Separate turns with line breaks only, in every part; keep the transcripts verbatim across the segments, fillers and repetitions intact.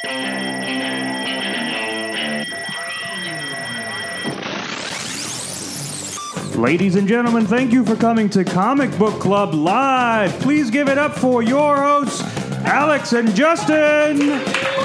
Ladies and gentlemen, thank you for coming to Comic Book Club Live. Please give it up for your hosts, Alex and Justin.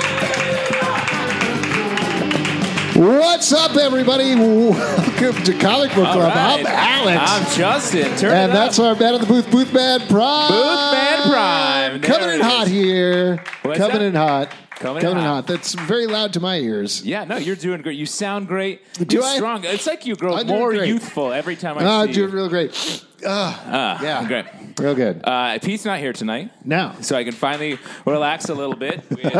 What's up, everybody? Welcome to Comic Book Club.
Right.
I'm Alex.
I'm Justin. Turn
and
it
that's
up.
our man of the booth, Boothman Prime.
Boothman Prime. There
Coming in
it
hot
is.
here.
What's
Coming
that?
in hot.
Coming,
Coming in
hot.
hot. That's very loud to my ears.
Yeah, no, you're doing great. You sound great.
Do
you're
I?
strong. It's like you grow
I'm doing
more
great.
youthful every time I
Oh,
see
I'm doing
you.
real great. Uh,
Ah,
yeah.
great.
Real good.
Uh, Pete's not here tonight,
No.
so I can finally relax a little bit with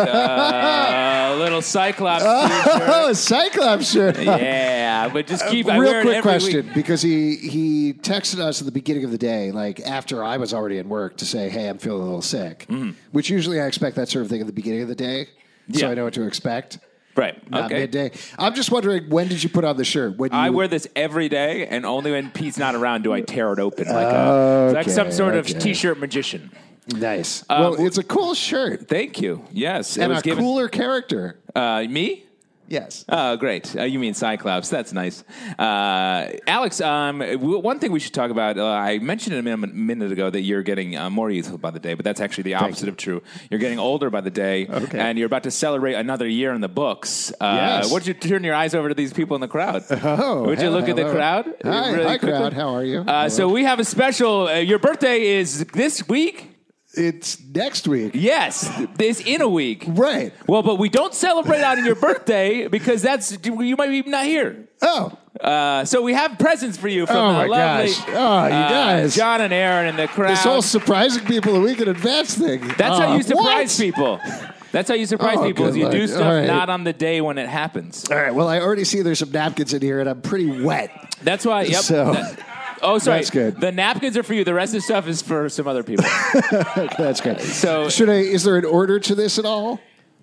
uh, a little Cyclops
Oh,
t-shirt.
a Cyclops shirt.
Yeah, but just keep. I wear
Real
it
quick
every
question,
week.
because he, he texted us at the beginning of the day, like after I was already in work, to say, hey, I'm feeling a little sick,
Mm-hmm.
which usually I expect that sort of thing at the beginning of the day, so
Yeah.
I know what to expect.
Right.
Not
Okay.
midday. I'm just wondering, when did you put on the shirt? When you,
I wear this every day, and only when Pete's not around do I tear it open like a like some
Okay,
sort of
okay.
T-shirt magician.
Nice. well,
w-
it's a cool shirt
Thank you. Yes, it
and
was
a
given.
cooler character.
Uh, me?
Yes.
Oh, great. Uh, you mean Cyclops. That's nice. Uh, Alex, um, w- one thing we should talk about, uh, I mentioned a minute, minute ago that you're getting uh, more youthful by the day, but that's actually the opposite of true. You're getting older by the day,
Okay.
and you're about to celebrate another year in the books. Uh,
Yes.
What did you turn your eyes over to these people in the crowd?
Oh,
Would you look at the
hello.
crowd?
Hi,
really
hi
quickly?
crowd. How are you?
Uh, so we have a special, uh, your birthday is this week?
It's next week.
Yes, it's in a week.
Right.
Well, but we don't celebrate on your birthday because that's you might be not here.
Oh.
Uh, so we have presents for you from
Oh,
the
my
lovely
gosh. Oh, you
uh,
guys.
John and Aaron and the crowd.
This whole surprising people a week in advance thing.
That's
Uh,
how you surprise
what?
people. That's how you surprise
Oh,
people. Is
good
you do
Lord.
stuff
All right.
not on the day when it happens.
All right. Well, I already see there's some napkins in here, and I'm pretty wet.
That's why. Yep.
So-
That- oh, sorry.
That's good.
The napkins are for you. The rest of the stuff is for some other people.
That's good.
So-
should I? Is there an order to this at all,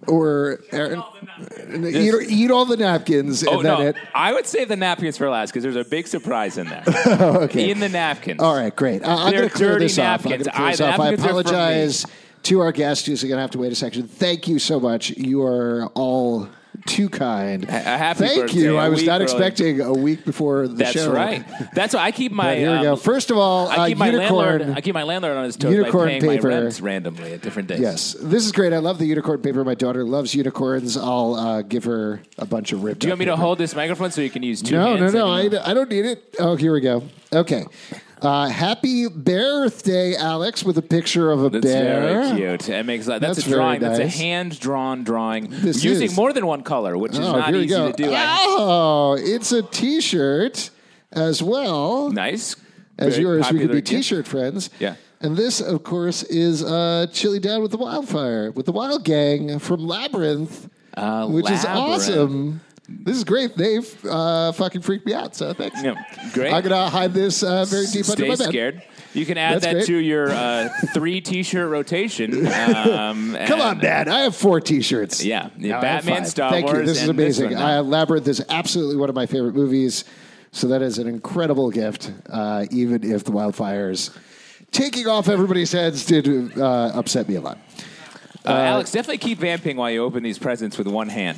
or Aaron, eat, eat all the napkins
Oh
and then
no!
it?
I would save the napkins for last because there's a big surprise in there.
Okay.
In the napkins.
All right, great. Uh, I'm
They're
going to clear
dirty
this off. I'm
napkins.
going to clear
I-
this
the
off. I
napkins are for me.
apologize to our guests who's going to have to wait a section. Thank you so much. You are all too kind.
A happy
Thank
birthday,
you.
a
I was
week
not
early.
expecting a week before the
That's
show.
right. That's why I keep my.
But here we
um,
go. First of all,
I keep
uh,
my
unicorn.
landlord. I keep my landlord on his toes
Unicorn
by paying
paper.
my rents randomly at different days.
Yes, this is great. I love the unicorn paper. My daughter loves unicorns. I'll uh, give her a bunch of ripped.
Do you
up
want me to
paper.
hold this microphone so you can use two
No, no,
hands?
no.
and-
I, I don't need it. Oh, here we go. Okay. Uh, happy birthday, Alex, with a picture of a
That's
bear.
very cute. It makes that's,
That's
a
very
drawing.
nice.
That's a hand drawn drawing
This
using
is.
more than one color, which is
Oh,
not
here we
easy
go.
to do. I-
Oh, it's a T-shirt as well
nice.
as
Very
yours. We could
popular
be
gift.
T-shirt friends.
Yeah.
And this, of course, is uh, Chili Down with the Wildfire, with the Wild Gang from Labyrinth,
Uh,
which is
Labyrinth.
awesome. This is great. They've uh, fucking freaked me out, so thanks.
Yeah, great.
I'm going to hide this uh, very deep under
Stay
my bed.
scared. You can add
That's
that
great.
to your uh, three T-shirt rotation. Um,
Come on,
and-
Dad. I have four T-shirts.
Yeah, yeah,
No, I have
Batman,
five.
Star
Thank you.
Wars,
This is
and this
amazing.
one now.
uh, Labyrinth is absolutely one of my favorite movies, so that is an incredible gift, uh, even if the wildfires taking off everybody's heads did uh, upset me a lot.
Uh, Alex, definitely keep vamping while you open these presents with one hand.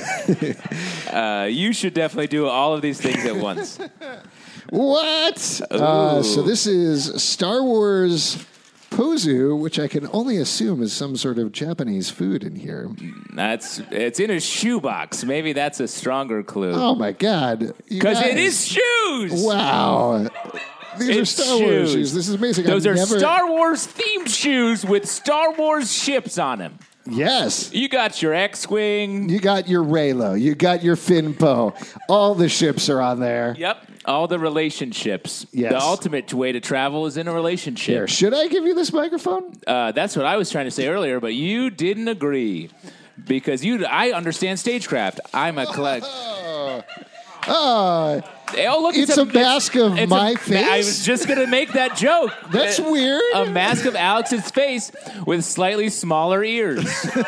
uh, you should definitely do all of these things at once.
What? Uh, so
Ooh.
this is Star Wars Pozu, which I can only assume is some sort of Japanese food in here.
That's it's in a shoebox. Maybe that's a stronger clue.
Oh, my God.
Because it
guys.
is shoes.
Wow. These
It's
are Star Wars
shoes.
shoes. This is amazing.
Those
I've
are
never...
Star Wars themed shoes with Star Wars ships on them.
Yes.
You got your X-wing.
You got your Raylo. You got your Finpo. All the ships are on there.
Yep. All the relationships.
Yes.
The ultimate way to travel is in a relationship.
Here, should I give you this microphone?
Uh, that's what I was trying to say earlier, but you didn't agree because you. I understand stagecraft. I'm a collect.
Oh,
Oh, look!
It's a mask of
it's
my
a-
face?
I was just gonna make that joke.
that's
Uh,
weird.
A mask of Alex's face with slightly smaller ears.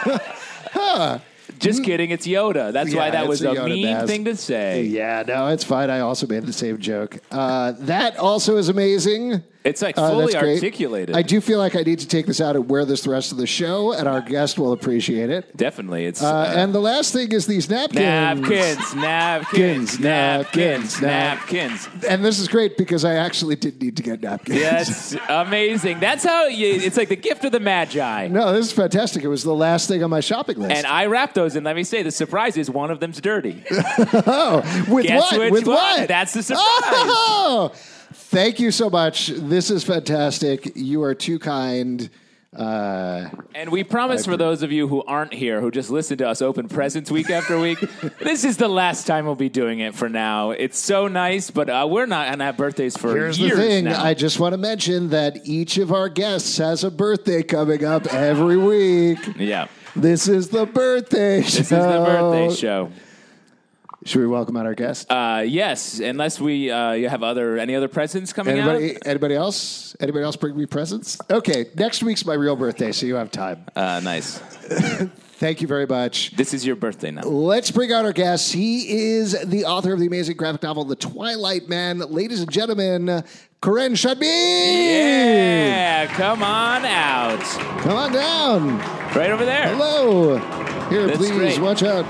Just kidding. It's Yoda. That's
Yeah,
why that
it's
was
a
a,
Yoda
mean
mask.
thing to say.
Yeah, no, it's fine. I also made the same joke. Uh, that also is amazing.
It's like
Uh,
fully
that's great.
articulated.
I do feel like I need to take this out and wear this the rest of the show, and our guest will appreciate it.
Definitely. It's
Uh,
uh,
and the last thing is these napkins.
napkins, napkins, napkins,
napkins,
napkins.
And this is great because I actually did need to get napkins.
That's amazing. That's how you, it's like the gift of the Magi.
No, this is fantastic. It was the last thing on my shopping list.
And I wrapped those, and let me say, the surprise is one of them's dirty.
oh, with
Guess
what?
which
With
one?
what?
That's the surprise.
Oh, thank you so much. This is fantastic. You are too kind. Uh,
And we promise for those of you who aren't here, who just listen to us open presents week after week, this is the last time we'll be doing it for now. It's so nice, but uh, we're not going to have birthdays for
here's
years
the thing.
now.
I just want to mention that each of our guests has a birthday coming up every week.
yeah.
This is the birthday show.
This is the birthday show.
Should we welcome out our guest?
Uh, yes, unless we uh, you have other any other presents coming
Anybody,
out.
anybody else? Anybody else bring me presents? Okay, next week's my real birthday, so you have time.
Uh, nice.
Thank you very much.
This is your birthday now.
Let's bring out our guest. He is the author of the amazing graphic novel, The Twilight Man. Ladies and gentlemen, Corinne Shudby!
Yeah, come on out.
Come on down.
Right over there.
Hello. Here,
That's
please,
great.
watch out.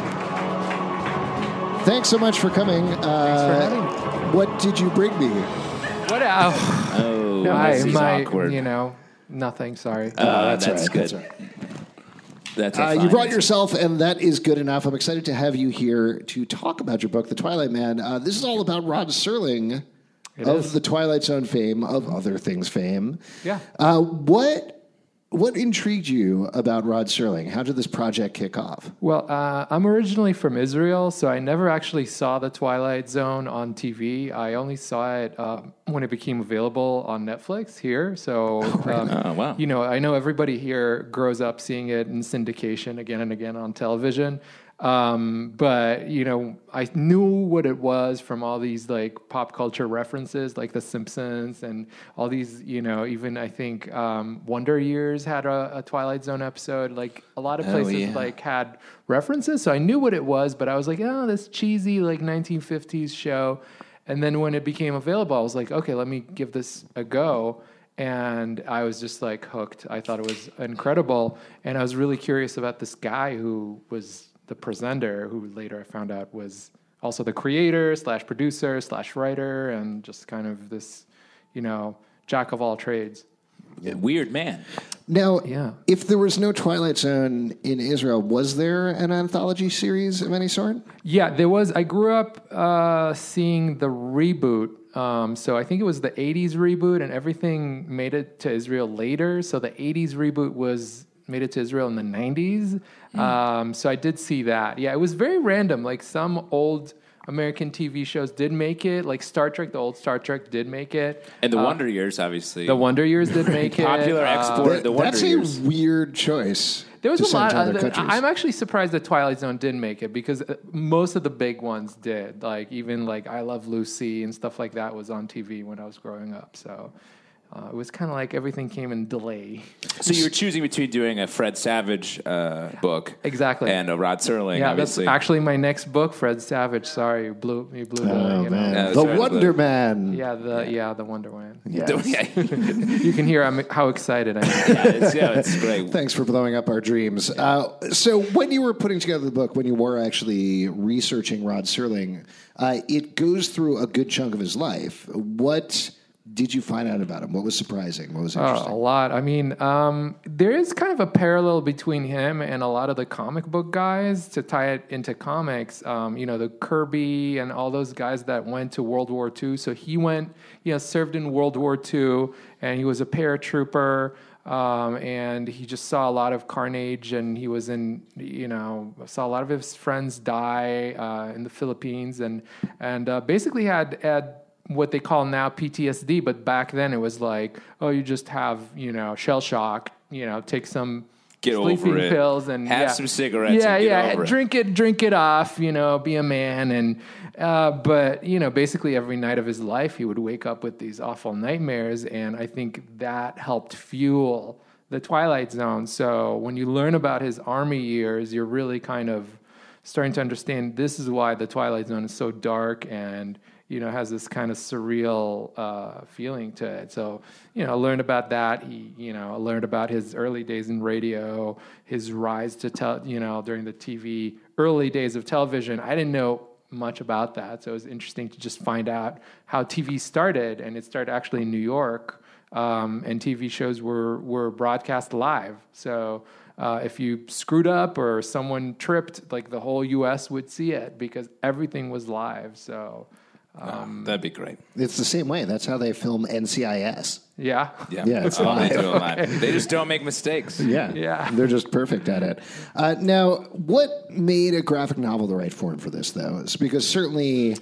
Thanks so much for coming. Uh,
Thanks for having me.
What did you bring me?
What? Oh,
Oh,
no, I,
this is
my,
awkward.
you know, nothing. Sorry.
Uh,
that's
that's,
all right,
good.
that's all right.
That's a
Uh,
fine
you brought
answer.
yourself, and that is good enough. I'm excited to have you here to talk about your book, The Twilight Man. Uh, this is all about Rod Serling
It
of
is.
the Twilight Zone fame, of other things fame.
Yeah.
Uh, what what intrigued you about Rod Serling? How did this project kick off?
Well, uh, I'm originally from Israel, so I never actually saw The Twilight Zone on T V. I only saw it uh, when it became available on Netflix here. So, um,
Oh, wow.
you know, I know everybody here grows up seeing it in syndication again and again on television. Um, but, you know, I knew what it was from all these like pop culture references, like The Simpsons and all these, you know, even I think um, Wonder Years had a, a Twilight Zone episode. Like a lot of
Oh,
places
yeah.
like had references. So I knew what it was, but I was like, oh, this cheesy like nineteen fifties show. And then when it became available, I was like, okay, let me give this a go. And I was just like hooked. I thought it was incredible. And I was really curious about this guy who was the presenter, who later I found out was also the creator slash producer slash writer, and just kind of this, you know, jack of all trades.
Weird man.
Now,
Yeah.
if there was no Twilight Zone in Israel, was there an anthology series of any sort?
Yeah, there was. I grew up uh, seeing the reboot. Um, so I think it was the eighties reboot, and everything made it to Israel later. So the eighties reboot was made it to Israel in the nineties.
Mm.
Um, so I did see that. Yeah, it was very random. Like some old American T V shows did make it. Like Star Trek, the old Star Trek did make it.
And the
Uh,
Wonder Years, obviously.
The Wonder Years did make it.
Popular
Uh,
export.
That-
the Wonder
that's
Years.
a weird choice.
There was
to
a
send
lot.
to other
Uh,
countries.
I'm actually surprised that Twilight Zone didn't make it because uh, most of the big ones did. Like even like I Love Lucy and stuff like that was on T V when I was growing up. So uh, it was kind of like everything came in delay.
So you were choosing between doing a Fred Savage uh, book,
Exactly.
and a Rod Serling,
Yeah,
obviously.
that's actually my next book, Fred Savage. Sorry, you blew you blew the
Oh,
you
man.
know.
Yeah, that's
the
right,
Wonder
but-
Man.
Yeah, the yeah the Wonder Man.
Yes.
You can hear I'm, how excited I am.
yeah, it's, yeah, it's great.
Thanks for blowing up our dreams. Uh, so, when you were putting together the book, when you were actually researching Rod Serling, uh, it goes through a good chunk of his life. What did you find out about him? What was surprising? What was
Oh,
interesting?
a lot. I mean, um, there is kind of a parallel between him and a lot of the comic book guys to tie it into comics. Um, you know, the Kirby and all those guys that went to World War Two. So he went, you know, served in World War Two, and he was a paratrooper. Um, and he just saw a lot of carnage, and he was in, you know, saw a lot of his friends die uh, in the Philippines, and and uh, basically had had. what they call now P T S D, but back then it was like, oh, you just have, you know, shell shock, you know, take some
Get
sleeping
over it.
pills and
Have
yeah.
some cigarettes
Yeah,
and get
yeah,
over it.
drink it, drink it off, you know, be a man. And uh, but you know, basically every night of his life, he would wake up with these awful nightmares, and I think that helped fuel the Twilight Zone. So when you learn about his army years, you're really kind of starting to understand this is why the Twilight Zone is so dark and, you know, has this kind of surreal uh, feeling to it. So, you know, I learned about that. He, you know, I learned about his early days in radio, his rise to, tel- you know, during the T V, early days of television. I didn't know much about that. So it was interesting to just find out how T V started. And it started actually in New York. Um, and T V shows were, were broadcast live. So uh, if you screwed up or someone tripped, like the whole U S would see it because everything was live. So...
Um, oh, that'd be great.
It's the same way. That's how they film N C I S.
Yeah.
Yeah.
Yeah, it's
oh,
live.
They, do it live. They just don't make mistakes.
Yeah.
Yeah.
They're just perfect at it. Uh, now, what made a graphic novel the right form for this, though? It's because certainly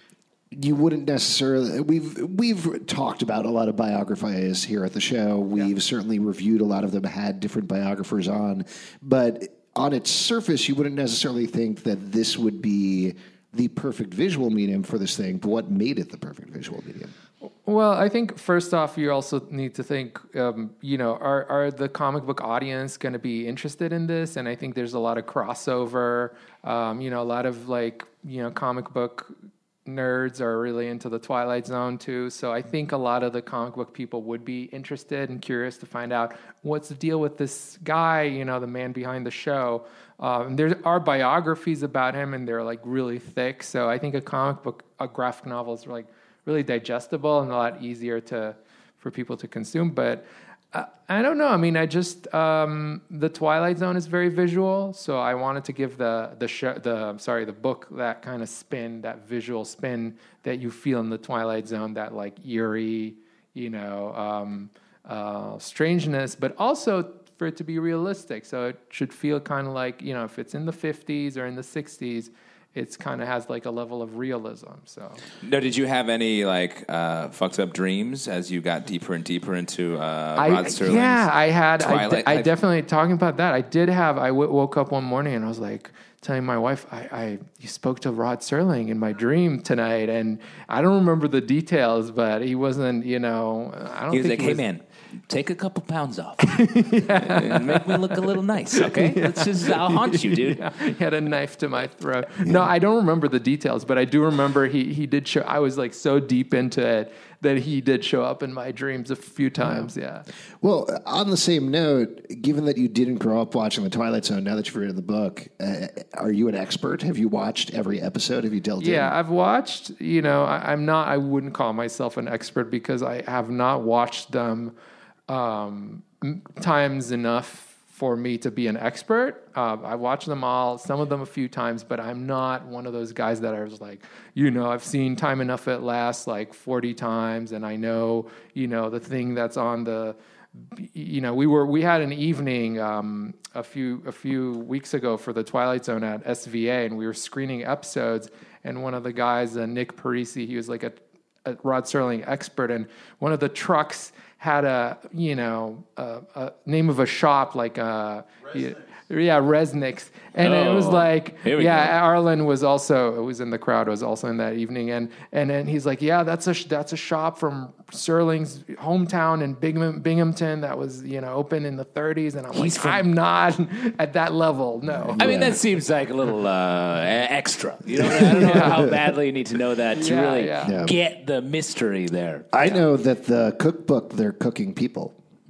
you wouldn't necessarily... We've we've talked about a lot of biographies here at the show. We've yeah. certainly reviewed a lot of them, had different biographers on. But on its surface, you wouldn't necessarily think that this would be the perfect visual medium for this thing, but what made it the perfect visual medium?
Well, I think first off, you also need to think, um, you know, are, are the comic book audience going to be interested in this? And I think there's a lot of crossover, um, you know, a lot of like, you know, comic book nerds are really into the Twilight Zone too. So I think a lot of the comic book people would be interested and curious to find out what's the deal with this guy, you know, the man behind the show. Um, there are biographies about him, and they're like really thick. So I think a comic book, a graphic novel is like really digestible and a lot easier to for people to consume. But uh, I don't know. I mean, I just um, the Twilight Zone is very visual, so I wanted to give the the show, the I'm sorry the book that kind of spin, that visual spin that you feel in the Twilight Zone, that like eerie, you know, um, uh, strangeness, but also for it to be realistic. So it should feel kind of like, you know, if it's in the fifties or in the sixties, it's kind of has like a level of realism. So,
no, did you have any like uh, fucked up dreams as you got deeper and deeper into uh,
I,
Rod Serling's
yeah, I had, I,
Twilight?
I definitely, talking about that, I did have, I w- woke up one morning and I was like, telling my wife, I, I you spoke to Rod Serling in my dream tonight, and I don't remember the details, but he wasn't, you know, I don't
he was
think
like,
he
hey
was,
man, take a couple pounds off and make me look a little nice, okay? Yeah. Let's just, I'll haunt you, dude.
Yeah. He had a knife to my throat. No, I don't remember the details, but I do remember he, he did show, I was like so deep into it that he did show up in my dreams a few times, yeah.
Well, on the same note, given that you didn't grow up watching The Twilight Zone, now that you've read the book, uh, are you an expert? Have you watched every episode? Have you delved
yeah, in?
Yeah,
I've watched, you know, I, I'm not, I wouldn't call myself an expert because I have not watched them um, times enough for me to be an expert. Uh, I watched them all, some of them a few times, but I'm not one of those guys that I was like, you know, I've seen Time Enough at Last like forty times, and I know, you know, the thing that's on the, you know, we were we had an evening um, a few a few weeks ago for the Twilight Zone at S V A, and we were screening episodes, and one of the guys, uh, Nick Parisi, he was like a, a Rod Serling expert, and one of the trucks had a, you know, a, a name of a shop like a, yeah, yeah, Resnick's. And oh, it was like, yeah, go. Arlen was also, was in the crowd, was also in that evening. And, and then he's like, yeah, that's a, that's a shop from Serling's hometown in Bingham, Binghamton that was, you know, open in the thirties. And I'm he's like, from, I'm not at that level. No.
I yeah. mean, that seems like a little uh, extra. You know, I don't know yeah. how badly you need to know that to
yeah,
really
yeah.
Yeah. get the mystery there.
I yeah. know that the cookbook, they're cooking people.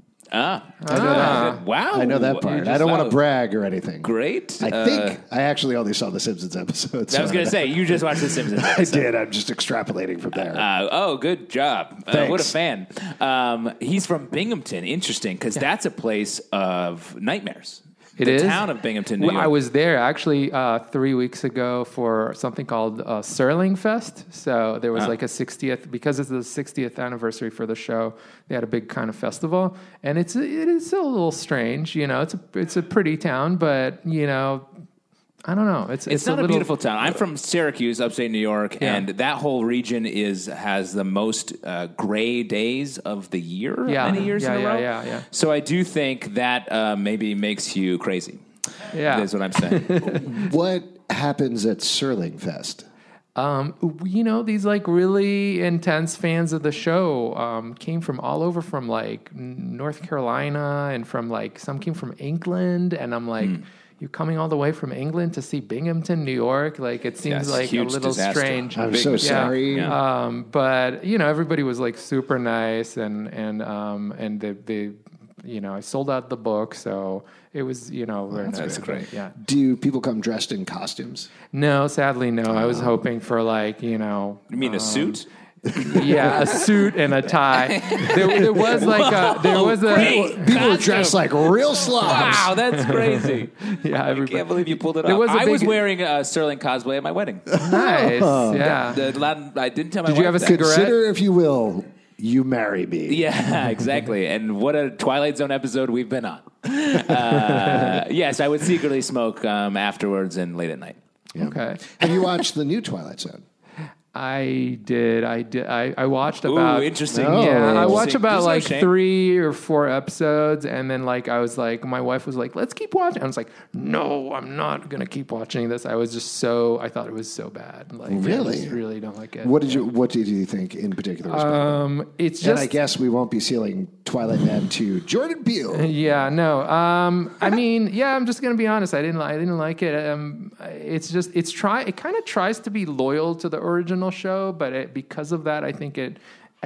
Ah.
I know
ah.
that.
Wow.
I know that part. I don't want to brag or anything.
Great.
I
uh,
think I actually only saw the Simpsons episodes.
I was going to say, you just watched the Simpsons episode.
I did. I'm just extrapolating from there.
Uh, oh, good job. Uh, what a fan. Um, he's from Binghamton. Interesting, because yeah. that's a place of nightmares.
It
the
is?
town of Binghamton, New York.
I was there actually uh, three weeks ago for something called uh, Serling Fest. So there was oh. like a sixtieth, because it's the sixtieth anniversary for the show, they had a big kind of festival. And it's it is a little strange, you know, it's a, it's a pretty town, but, you know, I don't know. It's,
it's,
it's
not
a,
a,
little,
beautiful town. I'm from Syracuse, upstate New York,
yeah.
and that whole region is has the most uh, gray days of the year,
yeah.
many years
yeah,
in a
yeah,
row.
Yeah, yeah.
So I do think that uh, maybe makes you crazy.
Yeah,
is what I'm saying.
What happens at Serling Fest?
Um, you know, these like really intense fans of the show um, came from all over, from like North Carolina and from like some came from England, and I'm like, mm. you coming all the way from England to see Binghamton, New York? Like, it seems
Yes,
like a
huge
little
disaster.
strange.
I'm
Big
so
mistake.
sorry.
Yeah.
Um, but you know, everybody was like super nice, and and um, and they, they, you know, I sold out the book, so it was, you know, very
That's
nice.
great.
Yeah.
Do people come dressed in costumes?
No, sadly, no. I was hoping for like, you know,
You mean a suit?
yeah, a suit and a tie. There, there was like a, there was a,
Great.
People were
Costume.
dressed like real slobs.
Wow, that's crazy.
yeah,
I
everybody.
can't believe you pulled it
There
off.
was a
I was
big-
wearing a Sterling cosplay at my wedding.
Nice, yeah.
The Latin, I didn't tell my
Did
wife
you have a
that.
cigarette?
Consider, if you will, you marry me.
Yeah, exactly. And what a Twilight Zone episode we've been on. Uh, yes, I would secretly smoke um, afterwards and late at night.
Okay.
Have you watched the new Twilight Zone?
I did. I did. I, I watched
Ooh,
about.
interesting.
Oh.
Yeah, I watched
Interesting.
about
There's no
like
shame.
three or four episodes, and then like I was like, my wife was like, "Let's keep watching." I was like, "No, I'm not gonna keep watching this." I was just so. I thought it was so bad. Like,
Really?
I just really don't like it.
What did you What did you think in particular? Was bad?
Um, it's
and
just.
I guess we won't be sealing Twilight Man to Jordan Peele.
Yeah, no. Um, I mean, yeah, I'm just gonna be honest. I didn't. I didn't like it. Um, it's just. It's try. It kind of tries to be loyal to the original show, but it, because of that, I think it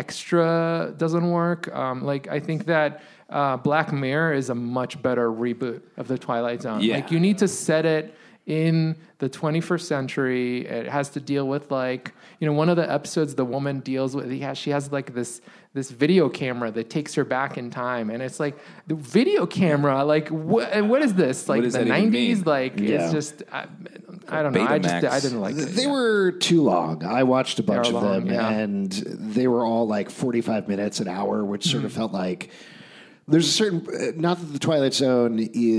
extra doesn't work. Um, like I think that uh, Black Mirror is a much better reboot of the Twilight Zone.
Yeah.
Like you need to set it in the twenty-first century. It has to deal with like, you know, one of the episodes the woman deals with, yeah, she has like this this video camera that takes her back in time, and it's like the video camera, like what what is this? Like
does
the
that even
nineties?
mean?
like
Yeah.
it's just I, I don't know. I just
Betamax.
I didn't like it.
They
yeah.
were too long. I watched a bunch
They
of
are
them,
long, yeah.
and they were all like forty-five minutes, an hour, which sort
Mm-hmm.
of felt like there's a certain. uh, Not that the Twilight Zone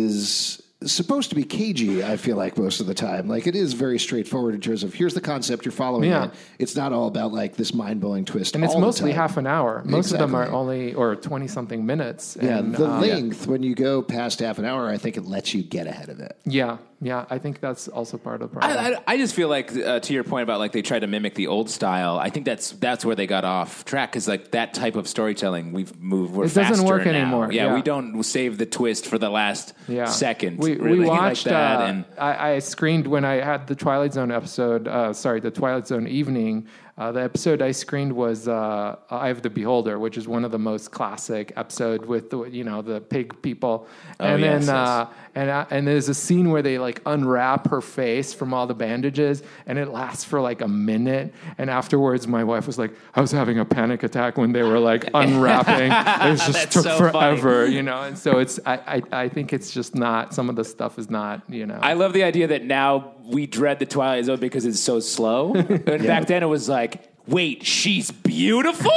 is supposed to be cagey. I feel like most of the time, like it is very straightforward in terms of here's the concept, you're following
Yeah.
it. It's not all about like this mind-blowing twist.
And it's
all the
mostly
time.
half an hour. Most of them are
Exactly.
only or twenty something minutes.
Yeah,
and,
the
um,
length when you go past half an hour, I think it lets you get ahead of it.
Yeah, yeah. I think that's also part of the problem.
I, I, I just feel like, uh, to your point about like they tried to mimic the old style. I think that's that's where they got off track because like that type of storytelling we've moved. We're
It doesn't
faster
work
now.
anymore,
Yeah,
yeah.
we don't save the twist for the last
yeah.
second.
We,
or
we
anything
watched.
like that,
uh,
and
I, I screened when I had the Twilight Zone episode. Uh, sorry, the Twilight Zone evening. Uh, the episode I screened was uh, "Eye of the Beholder," which is one of the most classic episode with the you know the pig people.
Oh,
and
yes,
then
yes.
uh, and uh, and there's a scene where they like unwrap her face from all the bandages, and it lasts for like a minute. And afterwards, my wife was like, "I was having a panic attack when they were like unwrapping. It was just
That's
took
so
forever, you know." And so it's I, I I think it's just not some of the stuff is not you know.
I love the idea that now we dread the Twilight Zone because it's so slow. And back then it was like, wait, she's beautiful?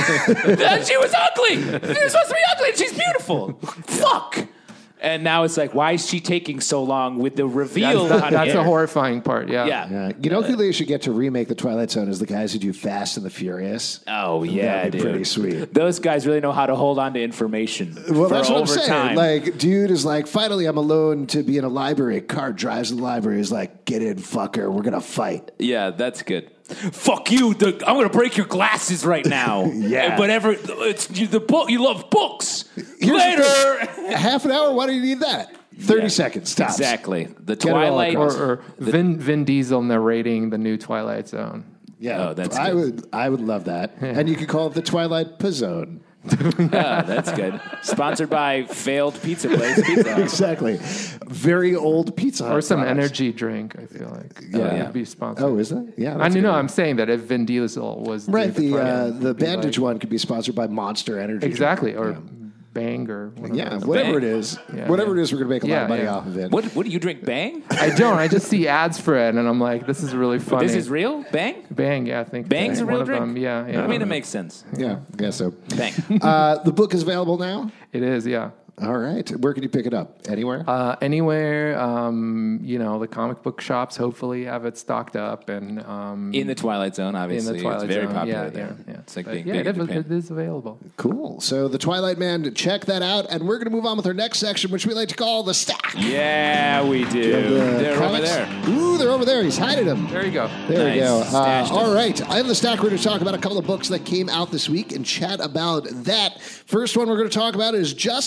She was ugly. She was supposed to be ugly and she's beautiful. Fuck. And now it's like, why is she taking so long with the reveal?
That's, that-
on
that's
air?
the horrifying part. Yeah.
Yeah.
Yeah. You know who they should get to remake the Twilight Zone is the guys who do Fast and the Furious.
Oh, yeah,
That'd be
dude.
pretty sweet.
Those guys really know how to hold on to information.
Well,
for
that's what I'm
over
saying.
time.
Like, dude is like, finally, I'm alone to be in a library. Car drives to the library. He's like, get in, fucker. We're gonna fight.
Yeah, that's good. Fuck you! The, I'm going to break your glasses right now.
Yeah.
Whatever. It's you, the book. You love books.
Here's the
Later.
thing. Half an hour. Why do you need that? Thirty
Yeah.
seconds. Stops.
Exactly. The
Get it all
Twilight.
across.
Or, or Vin Vin Diesel narrating the new Twilight Zone.
Yeah.
Oh, that's
I
good.
would. I would love that. And you could call it the Twilight Pizzone.
Ah, that's good. Sponsored by failed pizza place. Pizza Hut.
Exactly. Very old Pizza Hut
Or some
products.
energy drink, I feel like.
Yeah.
Yeah. Would be sponsored.
Oh, is that? Yeah.
I
that's
mean, no,
good.
I'm saying that if Vin Diesel was
Right.
doing
The
Twilight,
uh,
it'd
the
be
bandage
like-
one could be sponsored by Monster Energy.
Exactly. Or Bang or whatever.
Yeah,
it is.
whatever
Bang.
it is,
Yeah,
whatever
yeah.
it is, we're going to make a lot
Yeah,
of money
yeah.
off of it.
What? What do you drink? Bang?
I don't. I just see ads for it, and I'm like, this is really funny.
This is real? Bang?
Bang, yeah, I think.
Bang's
that's
a real
one of
drink?
them. Yeah, yeah.
I mean, it makes sense.
Yeah, I guess so.
Bang.
Uh, the book is available now.
It is, yeah.
All right. Where can you pick it up? Anywhere?
Uh, anywhere, um, you know, the comic book shops hopefully have it stocked up, and um,
In the Twilight Zone,
in
obviously.
the Twilight
it's very
Zone.
popular
yeah,
there.
Yeah, yeah.
It's like
But
big,
yeah,
big
it,
in
is,
Japan.
it is available.
Cool. So, The Twilight Man, check that out. And we're going to move on with our next section, which we like to call the stack.
Yeah, we do.
The
They're over
comics.
there.
Ooh, they're over there. He's hiding them.
There you go.
There
Nice.
we go. Uh,
Stashed
all
it.
right. On the stack, we're going to talk about a couple of books that came out this week and chat about that. First one we're going to talk about is Justice League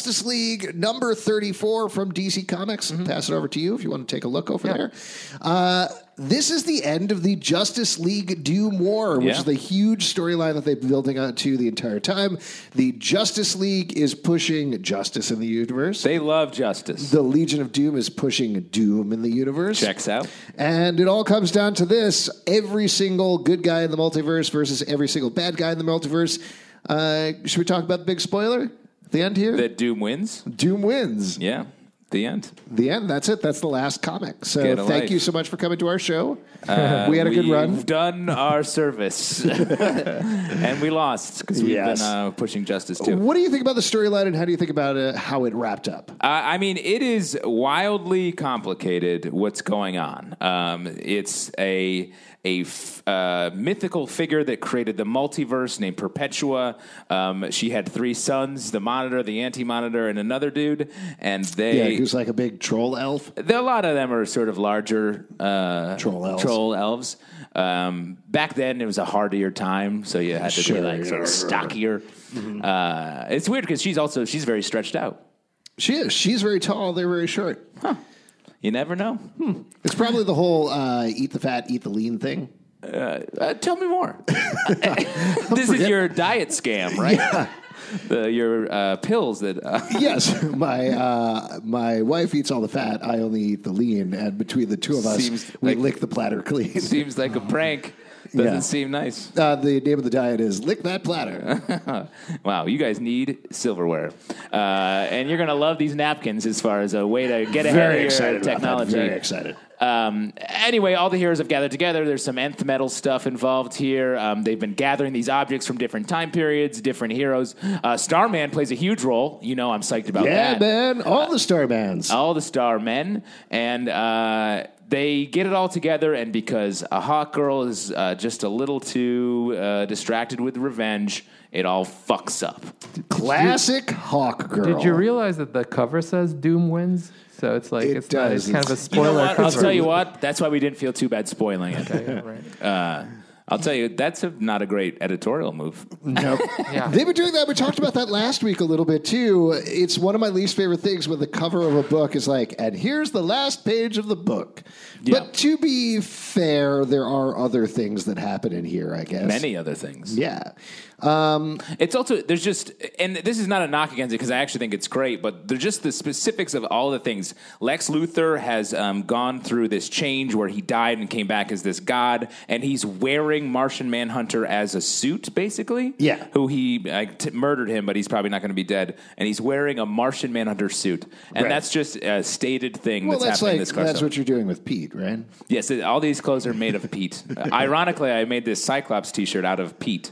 League number thirty-four from D C Comics. Mm-hmm. Pass it over to you if you want to take a look over yeah. there. Uh, this is the end of the Justice League Doom War, which yeah. is the huge storyline that they've been building on to the entire time. The Justice League is pushing justice in the universe.
They love justice.
The Legion of Doom is pushing doom in the universe.
Checks out.
And it all comes down to this. Every single good guy in the multiverse versus every single bad guy in the multiverse. Uh, should we talk about the big spoiler at the end here?
That Doom wins?
Doom wins.
Yeah. The end.
The end. That's it. That's the last comic. So
Get
thank
life.
you so much for coming to our show.
Uh,
we had a good run.
We've done our service. And we lost because we've yes. been uh, pushing justice too.
What do you think about the storyline and how do you think about uh, how it wrapped up?
Uh, I mean, it is wildly complicated what's going on. Um, it's a... a f- uh, mythical figure that created the multiverse named Perpetua. Um, she had three sons, the Monitor, the Anti-Monitor, and another dude. And they...
Yeah, who's like a big troll elf.
A lot of them are sort of larger... Uh,
troll elves.
Troll elves. Um, back then, it was a hardier time, so you had to
sure,
be like sort of stockier. Mm-hmm. Uh, it's weird because she's also... She's very stretched out.
She is. She's very tall. They're very short.
Huh. You never know.
Hmm. It's probably the whole uh, eat the fat, eat the lean thing.
Uh, uh, tell me more. This is your diet scam, right?
Yeah.
The, your uh, pills that... Uh,
yes. My uh, my wife eats all the fat. I only eat the lean. And between the two of us, we like, lick the platter clean.
Seems like a prank. Doesn't
yeah.
seem nice.
Uh, the name of the diet is Lick That Platter.
Wow, you guys need silverware. Uh, and you're going to love these napkins as far as a way to get ahead
Very
of your
excited
technology.
About that. Very excited.
Um, anyway, all the heroes have gathered together. There's some nth metal stuff involved here. Um, they've been gathering these objects from different time periods, different heroes. Uh, Starman plays a huge role. You know I'm psyched about
yeah,
that.
Yeah, man. All the Starmans.
Uh, all the Starmen. And... Uh, They get it all together, and because a Hawk Girl is uh, just a little too uh, distracted with revenge, it all fucks up.
Classic Hawk Girl.
Did you realize that the cover says Doom wins? So it's like
it
it's,
does.
Not, it's kind of a spoiler.
You know what?
cover.
I'll tell you what. That's why we didn't feel too bad spoiling it.
Okay, yeah, right.
Uh, I'll tell you, that's a, not a great editorial move.
Nope.
Yeah.
They've been doing that. We talked about that last week a little bit, too. It's one of my least favorite things when the cover of a book is like, and here's the last page of the book. Yeah. But to be fair, there are other things that happen in here, I guess.
Many other things.
Yeah. Um,
it's also, there's just, and this is not a knock against it because I actually think it's great, but there's just the specifics of all the things. Lex Luthor has um, gone through this change where he died and came back as this god, and he's wearing Martian Manhunter as a suit, basically.
Yeah.
Who he like, t- murdered him, but he's probably not going to be dead, and he's wearing a Martian Manhunter suit. And
right.
that's just a stated thing
well,
that's,
that's
happening
like,
in this
That's what you're doing with Pete, right?
Yes, it, all these clothes are made of peat. Uh, ironically, I made this Cyclops t-shirt out of peat.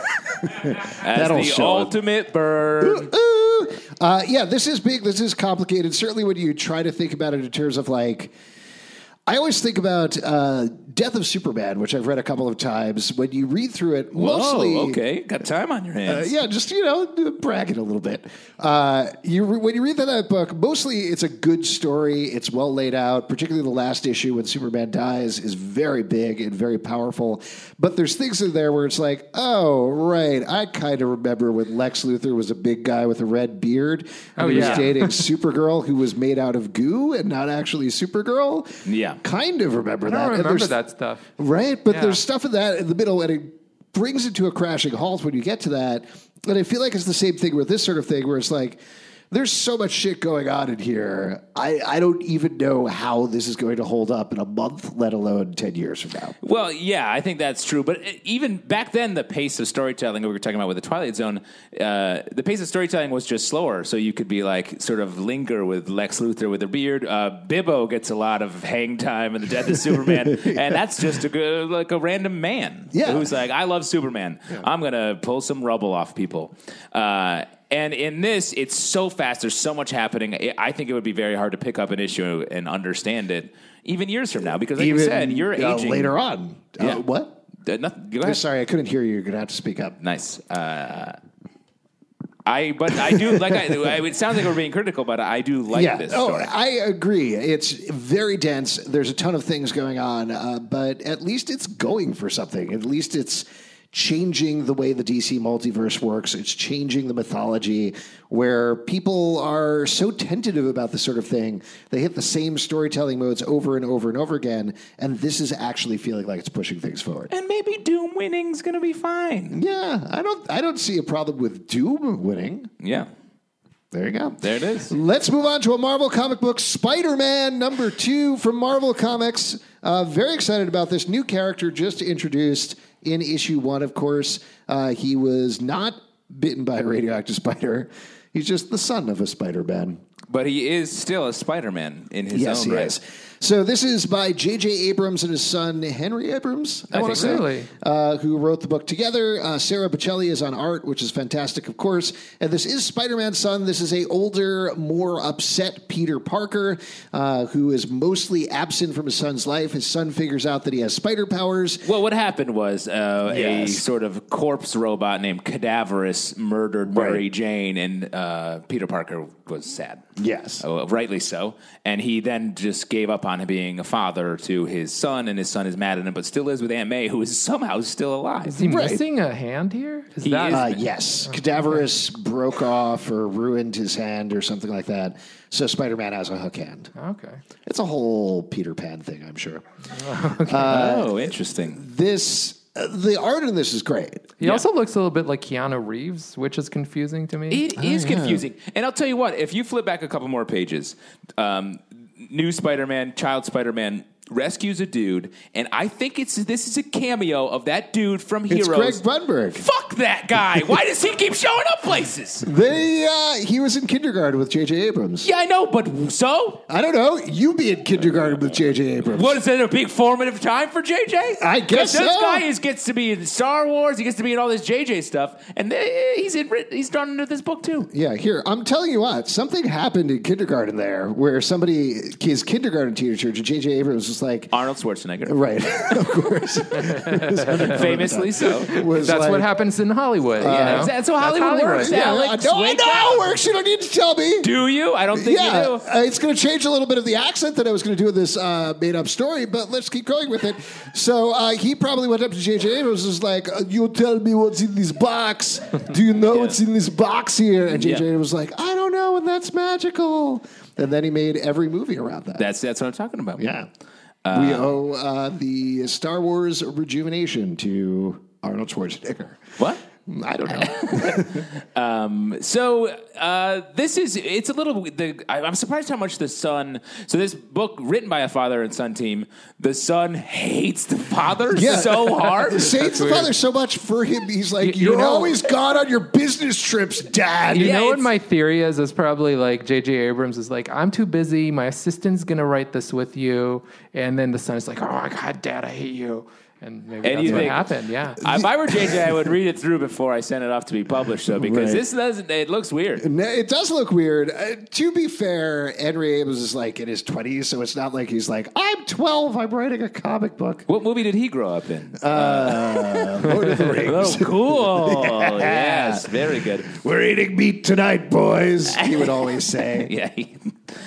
As
That'll
the
show
ultimate burn.
Ooh, ooh. Uh, yeah, this is big. This is complicated. Certainly when you try to think about it in terms of like, I always think about uh, Death of Superman, which I've read a couple of times. When you read through it, mostly...
Whoa, okay. Got time on your hands.
Uh, yeah, just, you know, bragging a little bit. Uh, you When you read that, that book, mostly it's a good story. It's well laid out. Particularly the last issue when Superman dies is very big and very powerful. But there's things in there where it's like, oh, right, I kind of remember when Lex Luthor was a big guy with a red beard. And
oh,
he
yeah.
was dating Supergirl, who was made out of goo and not actually Supergirl.
Yeah.
Kind of remember
I
that.
don't
And
remember
there's-
that stuff.
Right, but
Yeah.
there's stuff in that in the middle, and it brings it to a crashing halt when you get to that. And I feel like it's the same thing with this sort of thing, where it's like, there's so much shit going on in here. I, I don't even know how this is going to hold up in a month, let alone ten years from now.
Well, yeah, I think that's true. But even back then, the pace of storytelling we were talking about with the Twilight Zone, uh, the pace of storytelling was just slower. So you could be like sort of linger with Lex Luthor with a beard. Uh, Bibbo gets a lot of hang time in the Death of Superman, yeah. And that's just a good, like a random man
yeah.
who's like, I love Superman. Yeah. I'm gonna pull some rubble off people. Uh, And in this, it's so fast. There's so much happening. I think it would be very hard to pick up an issue and understand it, even years from now. Because, like
even,
you said, you're
uh,
aging
later on.
Yeah.
Uh, what?
Uh, nothing, go
I'm
ahead.
sorry, I couldn't hear you. You're going to have to speak up.
Nice. Uh, I but I do like. I, it sounds like we're being critical, but I do like
yeah.
this
Oh,
story.
I agree. It's very dense. There's a ton of things going on, uh, but at least it's going for something. At least it's changing the way the D C multiverse works. It's changing the mythology where people are so tentative about this sort of thing. They hit the same storytelling modes over and over and over again, and this is actually feeling like it's pushing things forward.
And maybe Doom winning's going to be fine.
Yeah, I don't I don't see a problem with Doom winning.
Yeah.
There you go.
There it is.
Let's move on to a Marvel comic book, Spider-Man number two from Marvel Comics. Uh, very excited about this new character just introduced in issue one, of course. Uh, he was not bitten by a radioactive spider. He's just the son of a Spider-Man.
But he is still a Spider-Man in his
Yes,
own
he
right.
is. So this is by J J. Abrams and his son Henry Abrams, I,
I
want to
think
say,
so.
Really?
uh, who wrote the book together. Uh, Sarah Bocelli is on art, which is fantastic, of course. And this is Spider-Man's son. This is a older, more upset Peter Parker, uh, who is mostly absent from his son's life. His son figures out that he has spider powers.
Well, what happened was uh,
Yes.
a sort of corpse robot named Cadaverous murdered
Right.
Mary Jane, and uh, Peter Parker was sad.
Yes.
Oh, rightly so. And he then just gave up on being a father to his son, and his son is mad at him, but still lives with Aunt May, who is somehow still alive.
Is he
Right.
missing a hand here? Is
He
that
is.
Uh, yes. Cadaverous broke off or ruined his hand or something like that. So Spider-Man has a hook hand.
okay?
It's a whole Peter Pan thing, I'm sure.
oh, interesting.
This, uh, the art in this is great.
He also looks a little bit like Keanu Reeves, which is confusing to me.
It is confusing. And I'll tell you what, if you flip back a couple more pages, um, new Spider-Man, child Spider-Man rescues a dude, and I think it's this is a cameo of that dude from
It's
Heroes.
Greg Brunberg.
Fuck that guy. Why does he keep showing up places?
They, uh, he was in kindergarten with J J. Abrams.
Yeah, I know, but so?
I don't know. You be in kindergarten with J J. Abrams.
What is it, a big formative time for J J?
I guess
This
so.
guy is, gets to be in Star Wars, he gets to be in all this J J stuff, and they, he's in, he's done into this book too.
Yeah, here, I'm telling you what, something happened in kindergarten there where somebody, his kindergarten teacher, J J. Abrams, was like,
Arnold Schwarzenegger.
right, of course.
Famously so.
Was
That's
like,
what happens in Hollywood. you
Yeah,
know?
that's how Hollywood works.
Yeah,
Alex,
no, I
wake
know how
up.
it works. You don't need to tell me.
Do you? I don't think
yeah,
you do.
uh, it's going to change a little bit of the accent that I was going to do in this uh, made-up story, but let's keep going with it. So uh, he probably went up to J J. Abrams and was like, uh, you tell me what's in this box. Do you know what's in this box here? And J J.
Yeah.
was like, I don't know, and that's magical. And then he made every movie around that.
That's that's what I'm talking about.
yeah. we owe uh, the Star Wars rejuvenation to Arnold Schwarzenegger.
What?
I don't know.
Um, so uh, this is it's a little. The, I, I'm surprised how much the son. So this book written by a father and son team. The son hates the father
Yeah.
so hard.
Saints the father so much for him. He's like,
You- you
you're
know-
always gone on your business trips, Dad.
You
Yeah,
know what
it's-
my theory is? Is probably like J J. Abrams is like, I'm too busy. My assistant's gonna write this with you, and then the son is like, oh my god, Dad, I hate you, and maybe
And
that's
you
what
think-
happened. Yeah.
If I were J J, I would read it through before I sent it off to be published, though, because
Right.
this doesn't. It looks weird.
No, it does look weird. Uh, to be fair, Henry Abrams is like in his twenties, so it's not like he's like, I'm twelve, I'm writing a comic book.
What movie did he grow up in?
Uh, Lord of the Rings.
Oh, cool. Yes, very good.
We're eating meat tonight, boys, he would always say.
Yeah. he-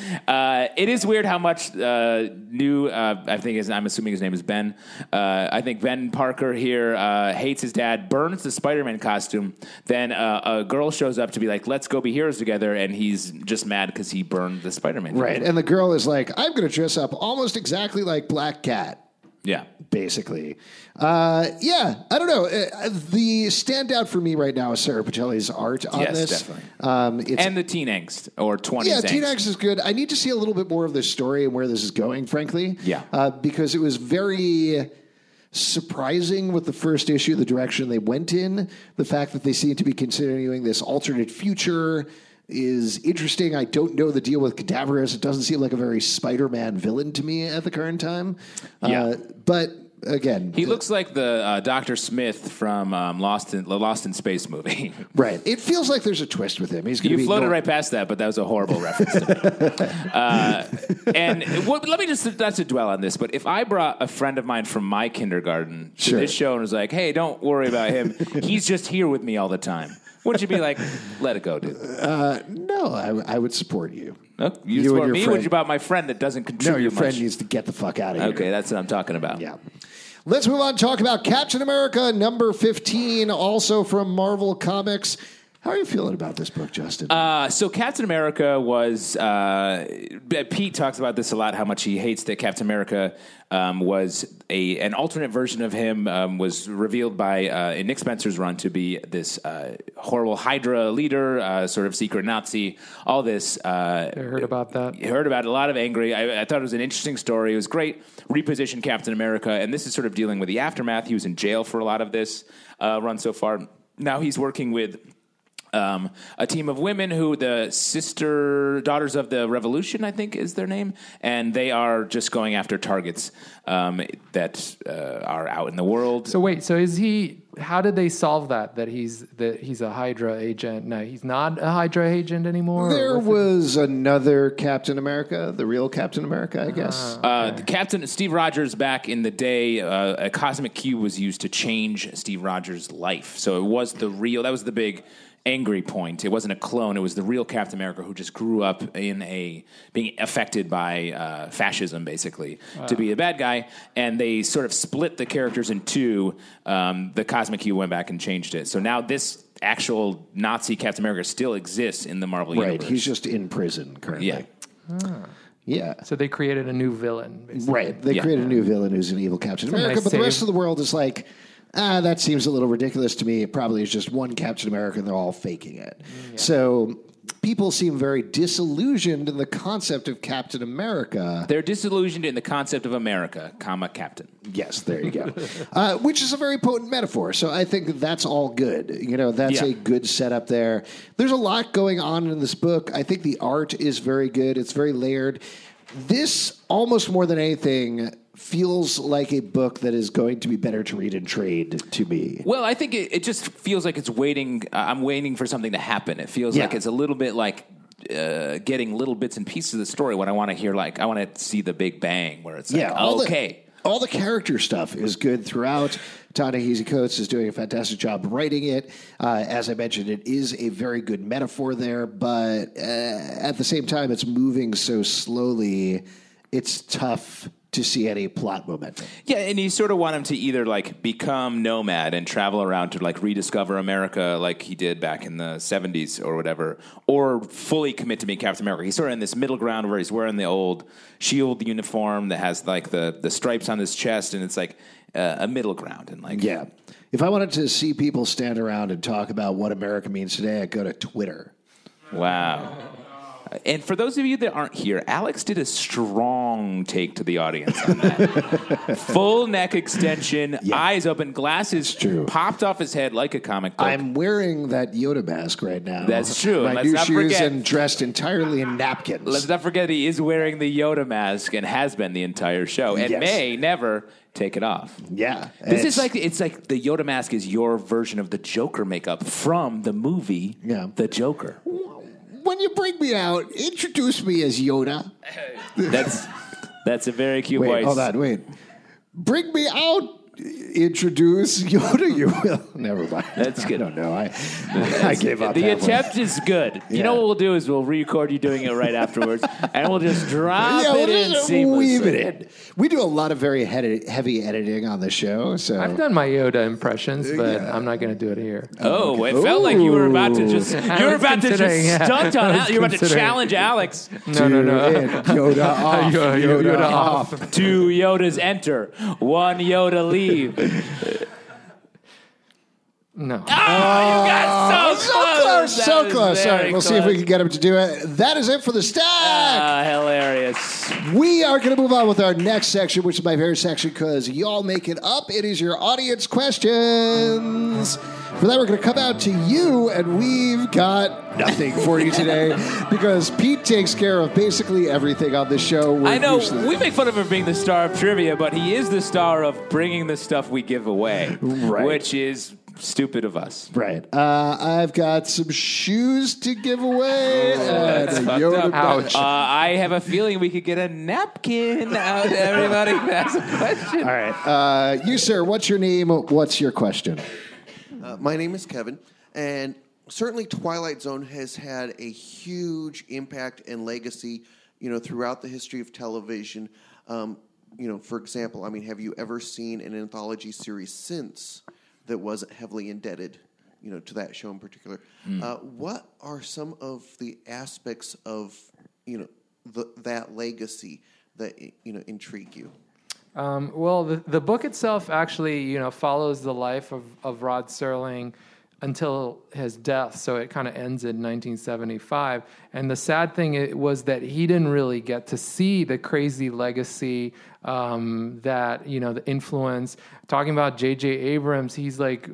Uh, it is weird how much uh, new. Uh, I think his, I'm assuming his name is Ben. Uh, I think Ben Parker here uh, hates his dad, burns the Spider-Man costume. Then uh, a girl shows up to be like, "Let's go be heroes together," and he's just mad because he burned the Spider-Man.
Right, and the girl is like, I'm going to dress up almost exactly like Black Cat.
Yeah.
Basically. Uh, yeah, I don't know. Uh, the standout for me right now is Sarah Bocelli's art on
Yes,
this.
definitely.
Um, it's,
And the teen angst or twenties
yeah,
angst.
Teen Angst is good. I need to see a little bit more of this story and where this is going, frankly.
Yeah.
Uh, because it was very surprising with the first issue, the direction they went in. The fact that they seem to be continuing this alternate future is interesting. I don't know the deal with Cadaverous. It doesn't seem like a very Spider-Man villain to me at the current time.
Yeah.
Uh, but again,
He
the-
looks like the uh, Doctor Smith from um, Lost in the Lost in Space movie.
right. It feels like there's a twist with him. He's going to
You
be
floated
nor-
right past that, but that was a horrible reference to me. Uh, and what, let me just not to dwell on this, but if I brought a friend of mine from my kindergarten to
Sure.
this show and was like, "Hey, don't worry about him. He's just here with me all the time," wouldn't you be like, "Let it go, dude"?
Uh, no, I, I would support you.
No, you,
You and
support
your
me?
friend-
Would you about my friend that doesn't
No,
contribute
your friend
much?
needs to get the fuck out of here.
Okay, that's what I'm talking about.
Yeah. Let's move on and talk about Captain America number fifteen, also from Marvel Comics. How are you feeling about this book, Justin?
Uh, so Captain America was, uh, Pete talks about this a lot, how much he hates that Captain America um, was a an alternate version of him, um, was revealed by, uh, in Nick Spencer's run, to be this uh, horrible Hydra leader, uh, sort of secret Nazi, all this. Uh,
I heard about that.
Heard about it, a lot of angry. I, I thought it was an interesting story. It was great. Repositioned Captain America, and this is sort of dealing with the aftermath. He was in jail for a lot of this uh, run so far. Now he's working with Um, a team of women who the sister daughters of the revolution, I think is their name, and they are just going after targets um, that uh, are out in the world.
So wait, so is he? How did they solve that? That he's that he's a Hydra agent? No, he's not a Hydra agent anymore.
There was another Captain America, the real Captain America, I guess.
Uh, the Captain Steve Rogers, back in the day, uh, a cosmic cube was used to change Steve Rogers' life. So it was the real. That was the big angry point. It wasn't a clone. It was the real Captain America who just grew up in a being affected by uh, fascism, basically, wow. to be a bad guy. And they sort of split the characters in two. Um, the Cosmic Cube went back and changed it. So now this actual Nazi Captain America still exists in the Marvel
right.
universe.
He's just in prison currently.
Yeah.
Ah.
Yeah.
So they created a new villain, basically.
Right. They
yeah.
created a new villain who's an evil Captain America,
nice
but
save.
the rest of the world is like, ah, that seems a little ridiculous to me. It probably is just one Captain America and they're all faking it. Yeah. So people seem very disillusioned in the concept of Captain America.
They're disillusioned in the concept of America, comma, Captain.
Yes, there you go. uh, which is a very potent metaphor. So I think that's all good. You know, that's
yeah.
a good setup there. There's a lot going on in this book. I think the art is very good. It's very layered. This, almost more than anything, feels like a book that is going to be better to read in trade to me.
Well, I think it, it just feels like it's waiting. Uh, I'm waiting for something to happen. It feels
Yeah.
like it's a little bit like uh, getting little bits and pieces of the story when I want to hear, like, I want to see the big bang where it's
Yeah,
like,
all
okay.
The, all the character stuff is good throughout. Ta-Nehisi Coates is doing a fantastic job writing it. Uh, as I mentioned, it is a very good metaphor there, but uh, at the same time, it's moving so slowly, it's tough to see any plot momentum.
Yeah, and you sort of want him to either like become nomad and travel around to like rediscover America like he did back in the seventies or whatever, or fully commit to being Captain America. He's sort of in this middle ground where he's wearing the old SHIELD uniform that has like the, the stripes on his chest, and it's like uh, a middle ground. And like,
Yeah. If I wanted to see people stand around and talk about what America means today, I'd go to Twitter.
Wow. And for those of you that aren't here, Alex did a strong take to the audience on that. Full neck extension,
Yeah.
eyes open, glasses
true.
popped off his head like a comic book.
I'm wearing that Yoda mask right now.
That's true.
My
Let's
new
not
shoes
forget-
and dressed entirely in napkins.
Let's not forget he is wearing the Yoda mask and has been the entire show and
Yes.
may never take it off.
Yeah.
This
It's-
is like it's like the Yoda mask is your version of the Joker makeup from the movie
Yeah.
The Joker.
when you bring me out, introduce me as Yoda.
That's that's a very cute
Wait,
voice.
hold on, wait. Bring me out. Introduce Yoda. You will. Never mind.
That's good.
I don't know. I I gave up.
The
that one.
attempt is good. You
Yeah.
know what we'll do is we'll re-record you doing it right afterwards, and we'll just drop
Yeah,
it
we'll
in
just
seamlessly.
weave it in. We do a lot of very heady, heavy editing on the show. So
I've done my Yoda impressions, but I'm not going to do it here.
Oh, it felt like you were about to just you
I
were
was
about to just
considering, yeah.
stunt on
I was
Alex. You were about to
considering.
challenge Alex.
No, no, no.
Dude, Yoda off.
Yoda-
Yoda,
Yoda
off.
off.
Two Yodas enter, one Yoda leave.
No.
Ah, you got so,
So close,
That
so
was
close. All right,
very
we'll see if we
close.
can get him to do it. That is it for the stack.
Ah, hilarious.
We are going to move on with our next section, which is my favorite section because y'all make it up. It is your audience questions. For that, we're going to come out to you, and we've got nothing for you today because Pete takes care of basically everything on this show. We're
I know
usually-
we make fun of him being the star of trivia, but he is the star of bringing the stuff we give away,
Right.
which is stupid of us.
Right. Uh, I've got some shoes to give away. and
That's
a
fucked
Yoda
up.
belt.
Uh, I have a feeling we could get a napkin out to everybody who has a question.
All right. Uh, you, sir, what's your name? What's your question?
Uh, my name is Kevin, and certainly Twilight Zone has had a huge impact and legacy, you know, throughout the history of television. Um, you know, for example, I mean, have you ever seen an anthology series since that wasn't heavily indebted, you know, to that show in particular? Mm. Uh, what are some of the aspects of, you know, the, that legacy that, you know, intrigue you?
Um, well, the, the book itself actually, you know, follows the life of, of Rod Serling until his death. So it kind of ends in nineteen seventy-five. And the sad thing it was that he didn't really get to see the crazy legacy um, that, you know, the influence. Talking about J J Abrams, he's like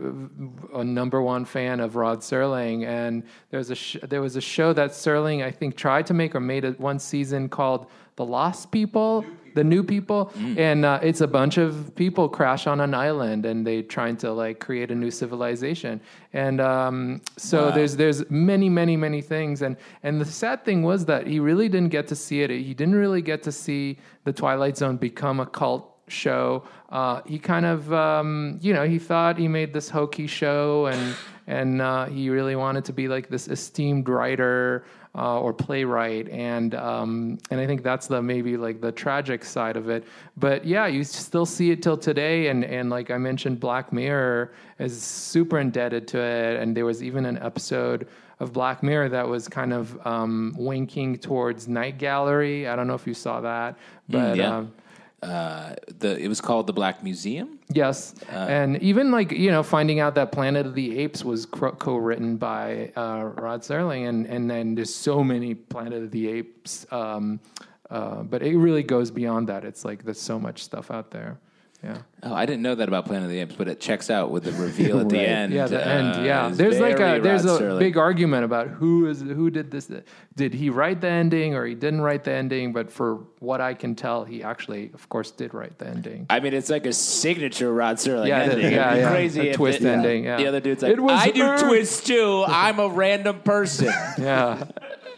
a number one fan of Rod Serling. And there's a sh- there was a show that Serling, I think, tried to make or made it one season called The Lost People. The New People, mm. and uh, it's a bunch of people crash on an island, and they trying to like create a new civilization. And um, so wow. there's there's many many many things, and and the sad thing was that he really didn't get to see it. He didn't really get to see the Twilight Zone become a cult show. Uh, he kind of um, you know he thought he made this hokey show, and and uh, he really wanted to be like this esteemed writer. Uh, or playwright, and um, and I think that's the maybe like the tragic side of it. But yeah, you still see it till today, and and like I mentioned, Black Mirror is super indebted to it, and there was even an episode of Black Mirror that was kind of um, winking towards Night Gallery. I don't know if you saw that, but.
Mm, yeah.
um,
Uh, the it was called the Black Museum.
Yes, uh, and even like you know finding out that Planet of the Apes was co-written by uh, Rod Serling, and and then there's so many Planet of the Apes, um, uh, but it really goes beyond that. It's like there's so much stuff out there. Yeah.
Oh, I didn't know that about Planet of the Apes, but it checks out with the reveal at the
right.
end.
Yeah, the
uh,
end. Yeah, there's like a there's
Rod
a
Serling.
big argument about who is who did this. Did he write the ending or he didn't write the ending? But for what I can tell, he actually, of course, did write the ending.
I mean, it's like a signature Rod Serling
Yeah, it
ending.
is. Yeah,
It'd be
yeah.
crazy
A
if
twist
it-
ending, yeah.
The other dude's like,
It was
I do
Earth."
twists too. I'm a random person.
Yeah.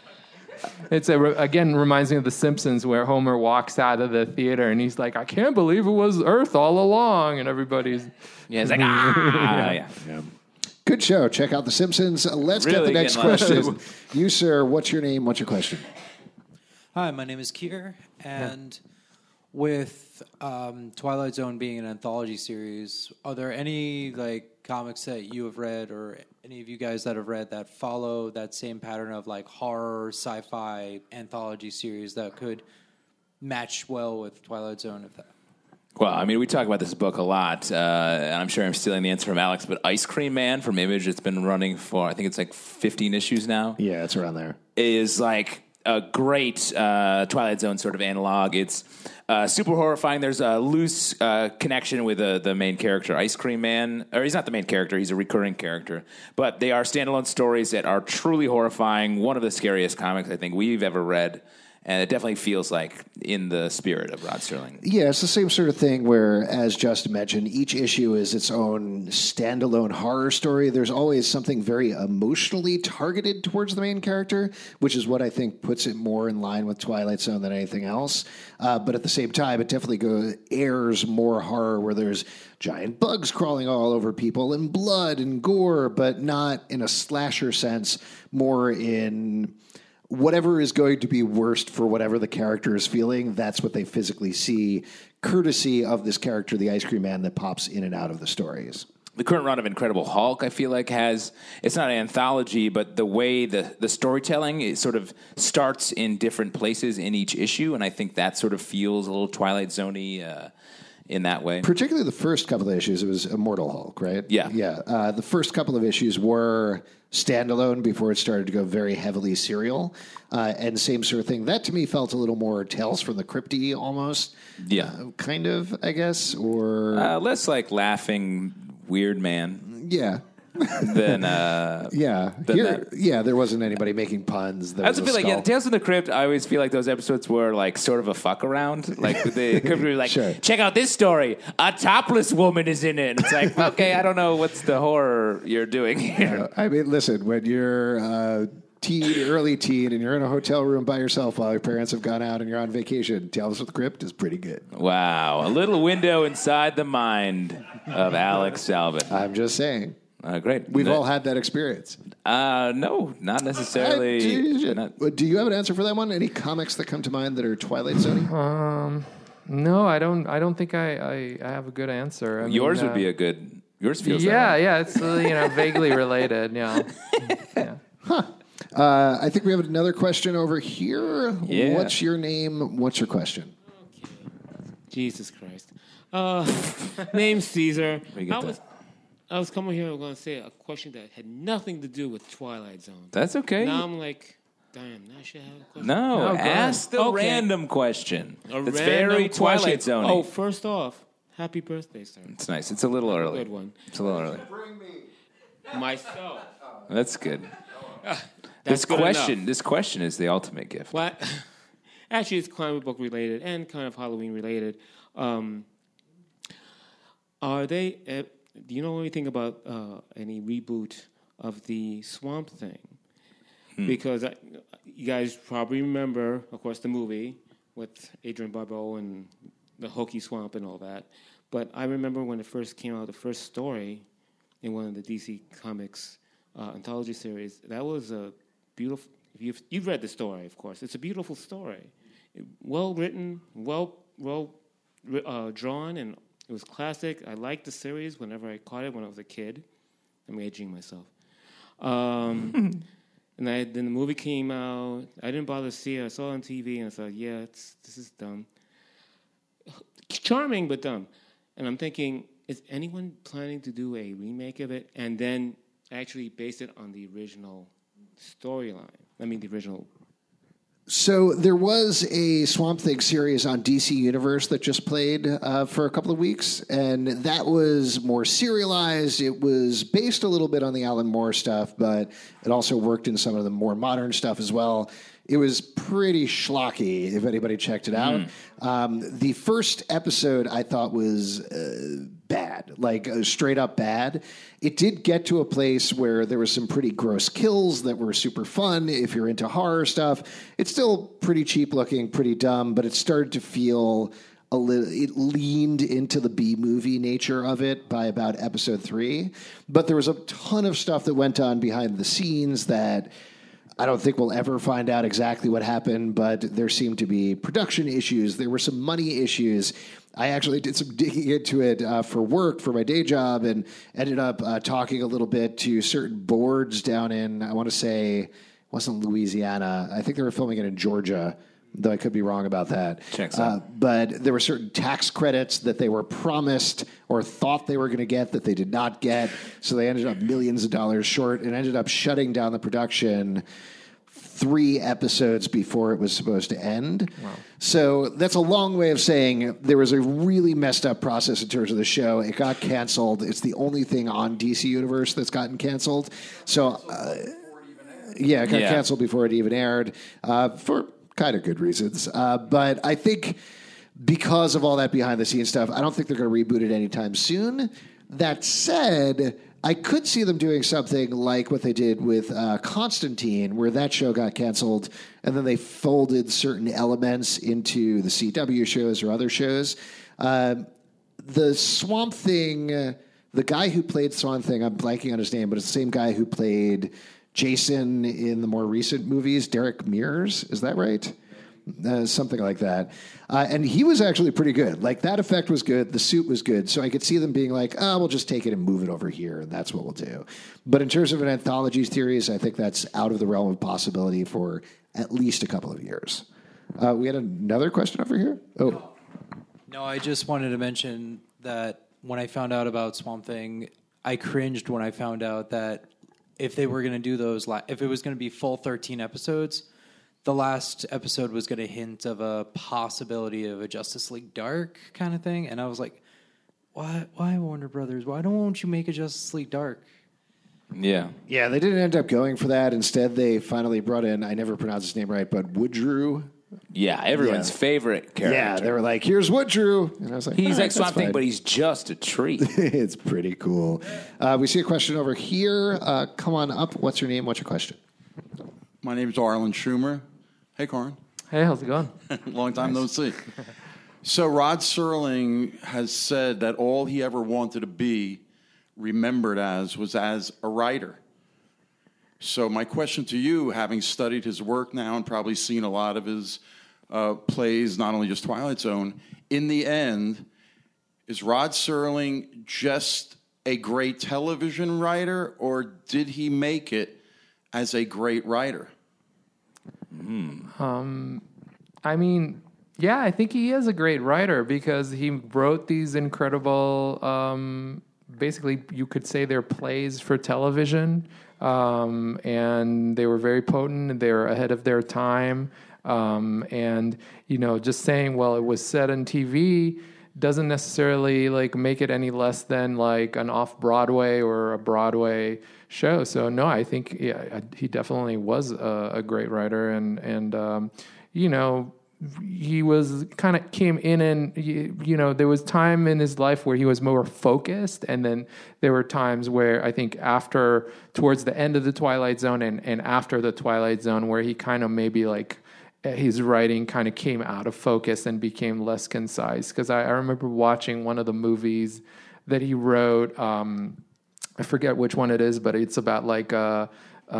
It's a, again reminds me of The Simpsons, where Homer walks out of the theater and he's like, "I can't believe it was Earth all along," and everybody's
Yeah, it's like ah, yeah.
Yeah. Good show. Check out The Simpsons. Uh, Let's get
Really
the next
getting lost.
question. You, sir, what's your name? What's your question?
Hi, my name is Kier, and with um, Twilight Zone being an anthology series, are there any like comics that you have read, or any of you guys that have read, that follow that same pattern of like horror, sci-fi anthology series that could match well with Twilight Zone? If that.
Well, I mean, we talk about this book a lot, uh, and I'm sure I'm stealing the answer from Alex, but Ice Cream Man from Image, it's been running for, I think it's like fifteen issues now.
Yeah, it's around there.
Is like a great uh, Twilight Zone sort of analog. It's uh, super horrifying. There's a loose uh, connection with uh, the main character, Ice Cream Man. Or he's not the main character, he's a recurring character. But they are standalone stories that are truly horrifying. One of the scariest comics I think we've ever read. And it definitely feels like in the spirit of Rod Serling.
Yeah, it's the same sort of thing where, as Justin mentioned, each issue is its own standalone horror story. There's always something very emotionally targeted towards the main character, which is what I think puts it more in line with Twilight Zone than anything else. Uh, but at the same time, it definitely goes, airs more horror where there's giant bugs crawling all over people and blood and gore, but not in a slasher sense, more in whatever is going to be worst for whatever the character is feeling, that's what they physically see, courtesy of this character, the Ice Cream Man, that pops in and out of the stories.
The current run of Incredible Hulk, I feel like, has, it's not an anthology, but the way the, the storytelling, it sort of starts in different places in each issue, and I think that sort of feels a little Twilight Zone-y uh, in that way.
Particularly the first couple of issues, it was Immortal Hulk, right?
Yeah.
Yeah. Uh, the first couple of issues were standalone before it started to go very heavily serial. Uh, and same sort of thing. That to me felt a little more Tales from the Crypty almost.
Yeah.
Uh, kind of, I guess, or...
Uh, less like laughing weird man
yeah.
than... Uh,
Yeah.
than
Here,
that.
yeah, there wasn't anybody making puns. There
I also
was a
feel like, yeah,
skull.
Tales from the Crypt, I always feel like those episodes were like sort of a fuck around. Like the Crypt would be like,
Sure.
check out this story. A topless woman is in it. And it's like, okay, I don't know what's the horror you're doing here.
I mean, listen, when you're uh, teen, early teen, and you're in a hotel room by yourself while your parents have gone out and you're on vacation, Tales from the Crypt is pretty good.
Wow. A little window inside the mind of Alex Salvin.
I'm just saying.
Uh, great.
We've
No-
all had that experience.
Uh, no, not
Uh,
necessarily.
do, you,
not-
do you have an answer for that one? Any comics that come to mind that are Twilight Zone?
Um, No, I don't. I don't think I, I, I have a good answer. I
Yours
mean,
would
uh,
be a good. Yours feels.
Yeah,
that way.
yeah. It's uh, you know vaguely related. Yeah. yeah.
Uh, I think we have another question over here.
Yeah.
What's your name? What's your question?
Jesus Christ. Uh, name's Caesar.
We get
I
that.
was, I was coming here. I'm going to say a question that had nothing to do with Twilight Zone.
That's okay.
Now I'm like, damn. Now I should have a question.
No,
No, go
ask the
Okay.
random question.
A
It's
random
very Twilight
question.
Zone.
Oh, first off, happy birthday, sir.
It's nice. It's a little early.
Good one.
It's a little early.
Myself.
That's good.
That's
this
good
question.
enough.
This question is the ultimate gift.
What? Actually, it's comic book related and kind of Halloween related. Um, are they? Uh, do you know anything about uh, any reboot of the Swamp Thing?
Hmm.
Because I, you guys probably remember, of course, the movie with Adrian Barbeau and the Hokey Swamp and all that. But I remember when it first came out, the first story in one of the D C Comics uh, anthology series. That was a beautiful. If you've, you've read the story, of course. It's a beautiful story, well written, well well uh, drawn, and it was classic. I liked the series whenever I caught it when I was a kid. I'm aging myself. Um, and I, then the movie came out. I didn't bother to see it. I saw it on T V, and I thought, yeah, it's, this is dumb. Charming, but dumb. And I'm thinking, is anyone planning to do a remake of it and then actually base it on the original storyline? I mean, the original.
So there was a Swamp Thing series on D C Universe that just played uh, for a couple of weeks, and that was more serialized. It was based a little bit on the Alan Moore stuff, but it also worked in some of the more modern stuff as well. It was pretty schlocky, if anybody checked it out. Mm. Um, the first episode I thought was uh, bad, like uh, straight up bad. It did get to a place where there was some pretty gross kills that were super fun if you're into horror stuff. It's still pretty cheap looking, pretty dumb, but it started to feel a little, it leaned into the B-movie nature of it by about episode three. But there was a ton of stuff that went on behind the scenes that I don't think we'll ever find out exactly what happened, but there seemed to be production issues. There were some money issues. I actually did some digging into it uh, for work, for my day job, and ended up uh, talking a little bit to certain boards down in, I want to say, it wasn't Louisiana. I think they were filming it in Georgia, though I could be wrong about that.
Checks
uh,
out.
But there were certain tax credits that they were promised or thought they were going to get that they did not get. So they ended up millions of dollars short and ended up shutting down the production three episodes before it was supposed to end. Wow. So that's a long way of saying there was a really messed up process in terms of the show. It got canceled. It's the only thing on D C Universe that's gotten canceled. So, uh, yeah, it got
Yeah.
canceled before it even aired uh, for kind of good reasons. Uh, but I think because of all that behind the scenes stuff, I don't think they're going to reboot it anytime soon. That said, I could see them doing something like what they did with uh, Constantine, where that show got canceled, and then they folded certain elements into the C W shows or other shows. Uh, the Swamp Thing, uh, the guy who played Swamp Thing, I'm blanking on his name, but it's the same guy who played Jason in the more recent movies, Derek Mears, is that right? Uh, something like that. Uh, and he was actually pretty good. Like, that effect was good. The suit was good. So I could see them being like, oh, we'll just take it and move it over here, and that's what we'll do. But in terms of an anthology series, I think that's out of the realm of possibility for at least a couple of years. Uh, we had another question over here. Oh.
No, I just wanted to mention that when I found out about Swamp Thing, I cringed when I found out that if they were going to do those, la- if it was going to be full thirteen episodes, the last episode was going to hint of a possibility of a Justice League Dark kind of thing. And I was like, why, why Warner Brothers? Why don't won't you make a Justice League Dark?
Yeah.
Yeah, they didn't end up going for that. Instead, they finally brought in, I never pronounced his name right, but Woodrew.
Yeah, everyone's
Yeah.
favorite character.
Yeah, they were like, here's Woodrew. And I was like,
He's
all right,
like Swamp
that's
Thing,
fine.
but he's just a tree.
It's pretty cool. Uh, we see a question over here. Uh, come on up. What's your name? What's your question?
My name is Arlen Schumer. Hey, Corin.
Hey, how's it going?
Long time no see. So Rod Serling has said that all he ever wanted to be remembered as was as a writer. So my question to you, having studied his work now and probably seen a lot of his uh, plays not only just Twilight Zone. In the end, is Rod Serling just a great television writer, or did he make it as a great writer?
Mm. Um, I mean, yeah, I think he is a great writer because he wrote these incredible, um, basically, you could say they're plays for television, um, and they were very potent. They were ahead of their time. Um, and, you know, just saying, well, it was set on T V doesn't necessarily like make it any less than like an off-Broadway or a Broadway show. So no, I think yeah, he definitely was a, a great writer, and and um, you know, he was kind of came in and you, you know there was time in his life where he was more focused, and then there were times where I think after towards the end of the Twilight Zone and and after the Twilight Zone where he kind of maybe like. His writing kind of came out of focus and became less concise. Because I, I remember watching one of the movies that he wrote. Um, I forget which one it is, but it's about like a,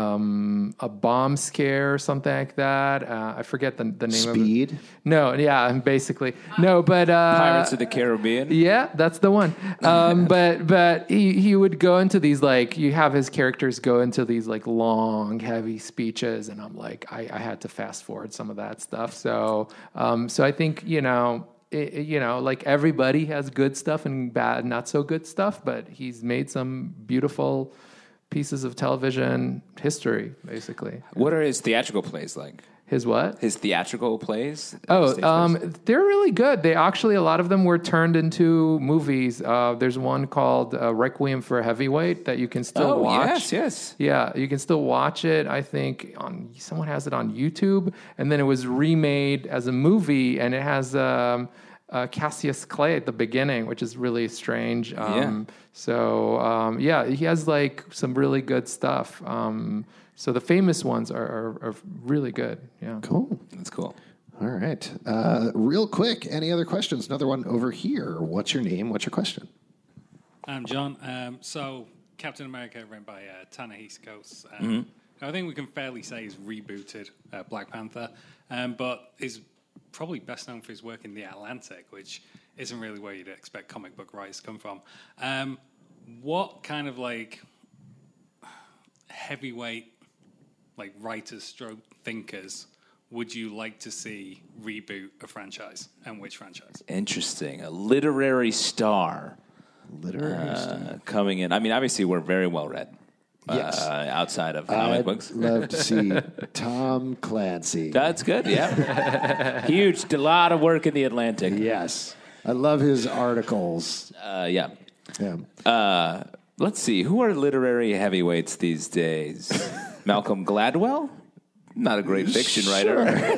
um, a bomb scare or something like that. Uh, I forget the, the name
Speed?
of it. Speed? No, yeah, basically. No, but... Uh,
Pirates of the Caribbean?
Yeah, that's the one. Um, but but he, he would go into these, like, you have his characters go into these, like, long, heavy speeches, and I'm like, I, I had to fast forward some of that stuff. So, um, so I think, you know... It, you know, like everybody has good stuff and bad, not so good stuff, but he's made some beautiful pieces of television history, basically.
What are his theatrical plays like?
His what?
His theatrical plays?
Oh, um, they're really good. They actually, a lot of them were turned into movies. Uh, there's one called uh, Requiem for a Heavyweight that you can still
oh,
watch.
yes, yes.
Yeah, you can still watch it. I think on someone has it on YouTube, and then it was remade as a movie, and it has um, uh, Cassius Clay at the beginning, which is really strange. Um, yeah. So um, yeah, he has like some really good stuff. Um, So the famous ones are, are, are really good. Yeah.
Cool.
That's cool.
All right. Uh, real quick, any other questions? Another one over here. What's your name? What's your question?
I'm John. Um, so Captain America, written by uh, Ta-Nehisi Coates. Um, mm-hmm. I think we can fairly say he's rebooted uh, Black Panther, um, but is probably best known for his work in The Atlantic, which isn't really where you'd expect comic book writers to come from. Um, what kind of like heavyweight like writers stroke thinkers would you like to see reboot a franchise, and which franchise?
Interesting. A literary star.
Literary
uh,
star.
Coming in. I mean, obviously, we're very well read.
Yes.
Uh, outside of comic
I'd
books.
love to see Tom Clancy.
That's good, yeah. Huge. A lot of work in The Atlantic.
Yes. I love his articles.
Uh, yeah.
Yeah.
Uh, let's see. Who are literary heavyweights these days? Malcolm Gladwell? Not a great fiction writer.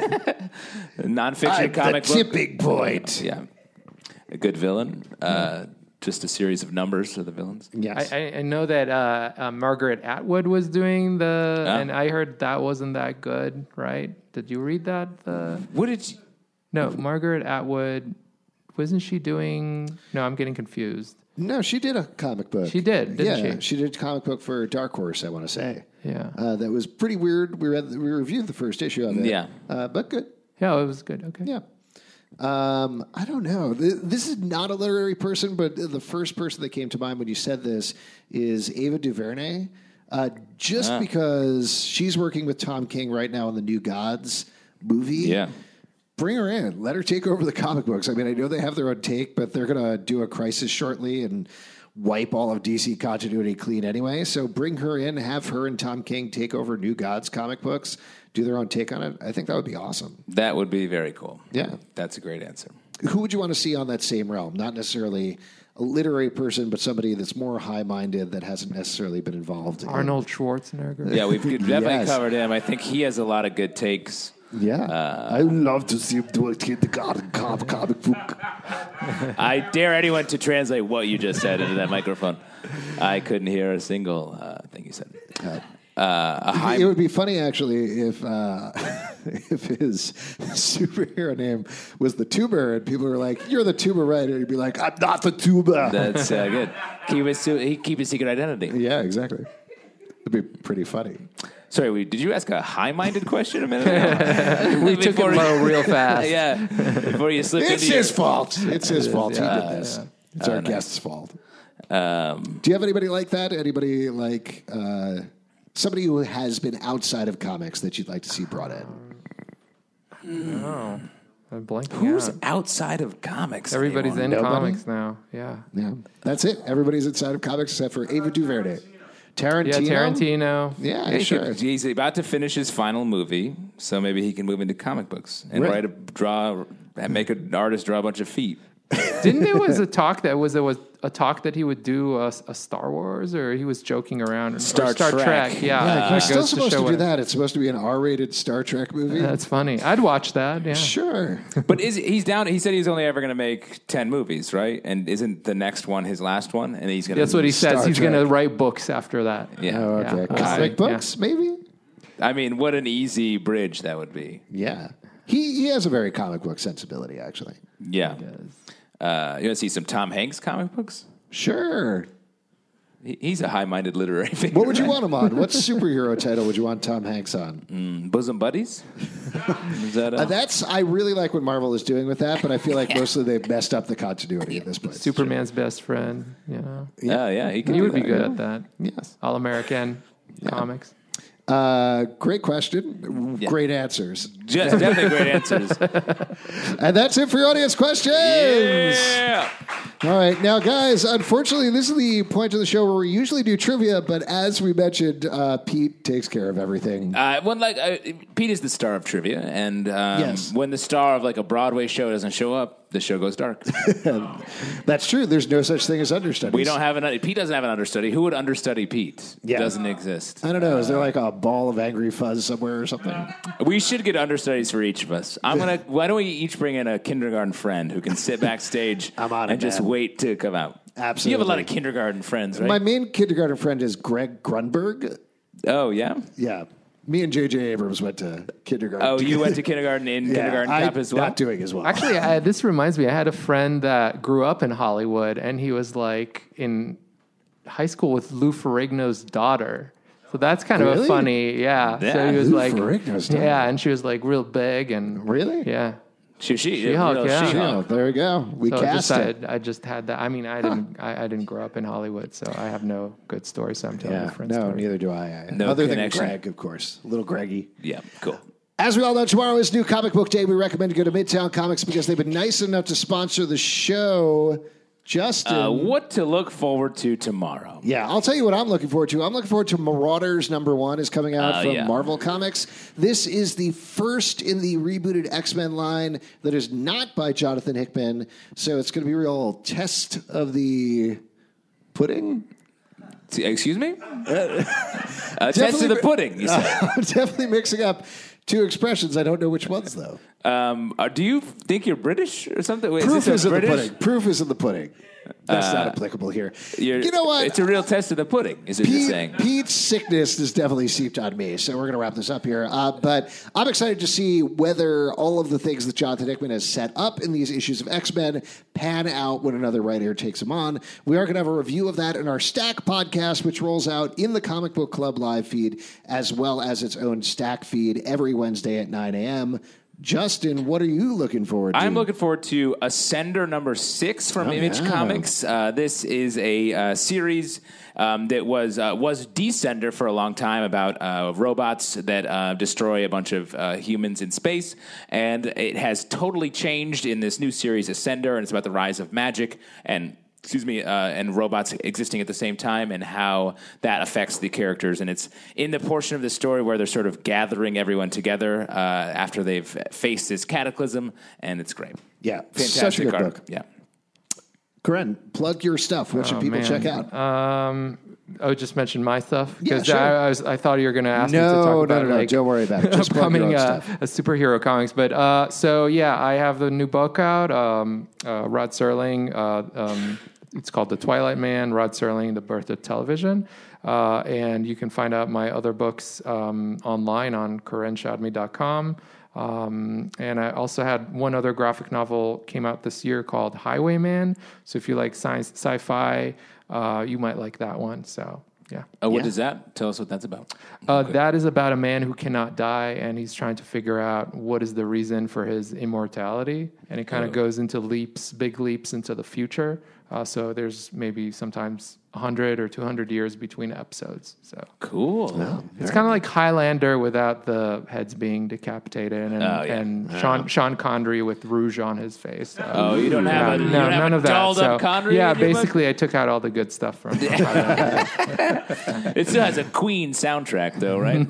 Non-fiction
I'm
comic
the
book.
tipping point.
Yeah. A good villain. Uh, just a series of numbers for the villains.
Yes.
I, I know that uh, uh, Margaret Atwood was doing the,
Oh.
and I heard that wasn't that good, right? Did you read that? Uh,
What did you...
no, Margaret Atwood, wasn't she doing, no, I'm getting confused.
No, she did a comic book.
She did, didn't
yeah,
she?
she did a comic book for Dark Horse, I want to say.
Yeah.
Uh, that was pretty weird. We read, we reviewed the first issue of it.
Yeah.
Uh, but good.
Yeah, it was good. Okay.
Yeah. Um, I don't know. Th- This is not a literary person, but the first person that came to mind when you said this is Ava DuVernay. Uh, just because she's working with Tom King right now on the New Gods movie.
Yeah.
Bring her in. Let her take over the comic books. I mean, I know they have their own take, but they're going to do a Crisis shortly and wipe all of D C continuity clean anyway. So bring her in, have her and Tom King take over New Gods comic books, do their own take on it. I think that would be awesome.
That would be very cool.
Yeah.
That's a great answer.
Who would you want to see on that same realm? Not necessarily a literary person, but somebody that's more high-minded that hasn't necessarily been involved.
Arnold Schwarzenegger.
Yeah, we've definitely
Yes.
covered him. I think he has a lot of good takes.
Yeah.
Uh,
I would love to see him do a kindergarten comic comic book.
I dare anyone to translate what you just said into that microphone. I couldn't hear a single uh, thing you said.
Uh,
Uh, a high,
it would be funny, actually, if uh, if his superhero name was the Tuber, and people were like, "You're the Tuber writer." He'd be like, "I'm not the Tuber."
that's uh, good. Keep his, he keep his secret identity.
Yeah, exactly. It'd be pretty funny.
Sorry, we, did you ask a high-minded question a minute ago?
We took it low real fast.
Yeah, before you slipped
It's
into
his
your...
fault. It's his fault. He
Yeah,
did this.
yeah.
It's our
Uh, nice.
guest's fault.
Um,
Do you have anybody like that? Anybody like uh, somebody who has been outside of comics that you'd like to see brought in?
No. I'm blanking
who's
out.
outside of comics?
Everybody's
anymore?
in
Nobody?
comics now. Yeah.
Yeah, that's it. Everybody's inside of comics except for Ava DuVernay. Tarantino.
Yeah, Tarantino.
Yeah,
Yeah, he
sure.
could- he's about to finish his final movie, so maybe he can move into comic books and
Right.
write a draw and make an artist draw a bunch of feet.
Didn't there was a talk that was there was a talk that he would do a, a Star Wars, or he was joking around? Or
Star
Star
Trek.
Trek. Yeah,
Yeah,
It
he's still
goes
supposed to,
show
do
what-
that. It's supposed to be an R-rated Star Trek movie.
That's funny. I'd watch that. Yeah.
Sure.
But is he's down? He said he's only ever going to make ten movies, right? And isn't the next one his last one? And he's going.
That's what he says.
Star
He's going to
Trek.
write books after that.
Yeah.
Oh, okay.
Yeah.
Comic
Yeah.
books, maybe?
I mean, what an easy bridge that would be.
Yeah. He he has a very comic book sensibility, actually.
Yeah. Uh, you want to see some Tom Hanks comic books?
Sure.
He, he's a high-minded literary figure.
What would you
right?
want him on? What superhero title would you want Tom Hanks on?
Mm, Bosom Buddies? Is that
Uh,
a,
that's I really like what Marvel is doing with that, but I feel like mostly they've messed up the continuity at this point.
Superman's best friend. You know,
yeah, yeah. He, could
he
do
would be
that.
good at that.
Yes.
All American comics.
Uh, great question.
Yeah.
Great answers.
Just definitely great answers.
And that's it for your audience questions.
Yeah.
All right. Now, guys, unfortunately, this is the point of the show where we usually do trivia, but as we mentioned, uh, Pete takes care of everything.
Uh, when like uh, Pete is the star of trivia, and um,
Yes.
when the star of like a Broadway show doesn't show up, the show goes dark.
That's true. There's no such thing as understudies.
We don't have an Pete doesn't have an understudy. Who would understudy Pete?
Yeah.
Doesn't exist.
I don't know. Is there like a ball of angry fuzz somewhere or something?
We should get understudies for each of us. I'm gonna. Why don't we each bring in a kindergarten friend who can sit backstage
I'm on it,
and just
man.
wait to come out?
Absolutely.
You have a lot of kindergarten friends, right?
My main kindergarten friend is Greg Grunberg.
oh yeah.
Yeah. Me and J J Abrams went to kindergarten.
Oh, you
together.
went to kindergarten in
Yeah,
kindergarten
I,
camp as well.
Not doing as well.
Actually, I, this reminds me. I had a friend that grew up in Hollywood, and he was like in high school with Lou Ferrigno's daughter. So that's kind of
Really?
a funny, yeah. so
Yeah,
he was
Lou
like,
Ferrigno's daughter.
yeah, and she was like real big and
Really?
yeah.
She, she,
She-Hulk,
real
yeah.
She-Hulk.
Oh, there we go. We
So
cast
just,
it.
I, I just had that. I mean, I didn't, I, I didn't grow up in Hollywood, so I have no good story. So I'm telling
Yeah,
a friend
no,
story.
neither do I. I
No
Other
connection.
than Greg, of course. Little Greggy.
Yeah, cool.
As we all know, tomorrow is New Comic Book Day. We recommend you go to Midtown Comics because they've been nice enough to sponsor the show. Justin.
Uh, what to look forward to tomorrow?
Yeah, I'll tell you what I'm looking forward to. I'm looking forward to Marauders number one is coming out
Uh,
from
yeah.
Marvel Comics. This is the first in the rebooted X-Men line that is not by Jonathan Hickman. So it's going to be a real test of the pudding.
Excuse me? uh, test of the pudding, you said.
I'm definitely mixing up two expressions. I don't know which ones, though.
Um, uh, do you think you're British or something? Wait,
Proof
this a
is in the
British?
pudding. Proof is in the pudding. That's not applicable here.
You're-
You know what?
It's a real test of the pudding, is what you're
Pete,
saying.
Pete's sickness has definitely seeped on me, so we're going to wrap this up here. Uh, but I'm excited to see whether all of the things that Jonathan Hickman has set up in these issues of X-Men pan out when another writer takes them on. We are going to have a review of that in our Stack podcast, which rolls out in the Comic Book Club live feed, as well as its own Stack feed every Wednesday at nine a.m. Justin, what are you looking forward to?
I'm looking forward to Ascender number six from
Oh,
Image
yeah.
Comics. Uh, this is a uh, series um, that was uh, was Descender for a long time about uh, robots that uh, destroy a bunch of uh, humans in space, and it has totally changed in this new series, Ascender, and it's about the rise of magic and. Excuse me, uh, and robots existing at the same time, and how that affects the characters. And it's in the portion of the story where they're sort of gathering everyone together uh, after they've faced this cataclysm, and it's great.
Yeah,
Fantastic
such a good
art.
book.
Yeah.
Corinne, plug your stuff. What should
Oh,
people
man.
check out?
Um, I just mentioned my stuff
Yeah,
because
sure.
I, I, was, I thought you were going to ask me to
No,
talk
no,
about
no, no.
like
Don't worry about it. Just plug your
upcoming
own
uh,
stuff.
uh, superhero comics. But uh, so yeah, I have the new book out. Um, uh, Rod Serling. Uh, um, it's called The Twilight Man. Rod Serling: The Birth of Television. Uh, and you can find out my other books um, online on Corinne Shadmi dot com. Um, and I also had one other graphic novel came out this year called Highwayman. So if you like science, sci-fi, uh, you might like that one. So Yeah.
Oh, what
Yeah.
is that? Tell us what that's about.
Uh, That is about a man who cannot die, and he's trying to figure out what is the reason for his immortality. And it kind of goes into leaps, big leaps into the future. Uh, so there's maybe sometimes one hundred or two hundred years between episodes. So
Cool.
it's kind of like Highlander without the heads being decapitated, and,
Oh, yeah.
and Sean Sean Connery with rouge on his face. So,
Oh, you don't have
yeah,
a you
no,
don't have
none
a
of that.
dolled
So,
up Connery.
yeah,
in your book?
basically, I took out all the good stuff from.
It still has a Queen soundtrack, though, right?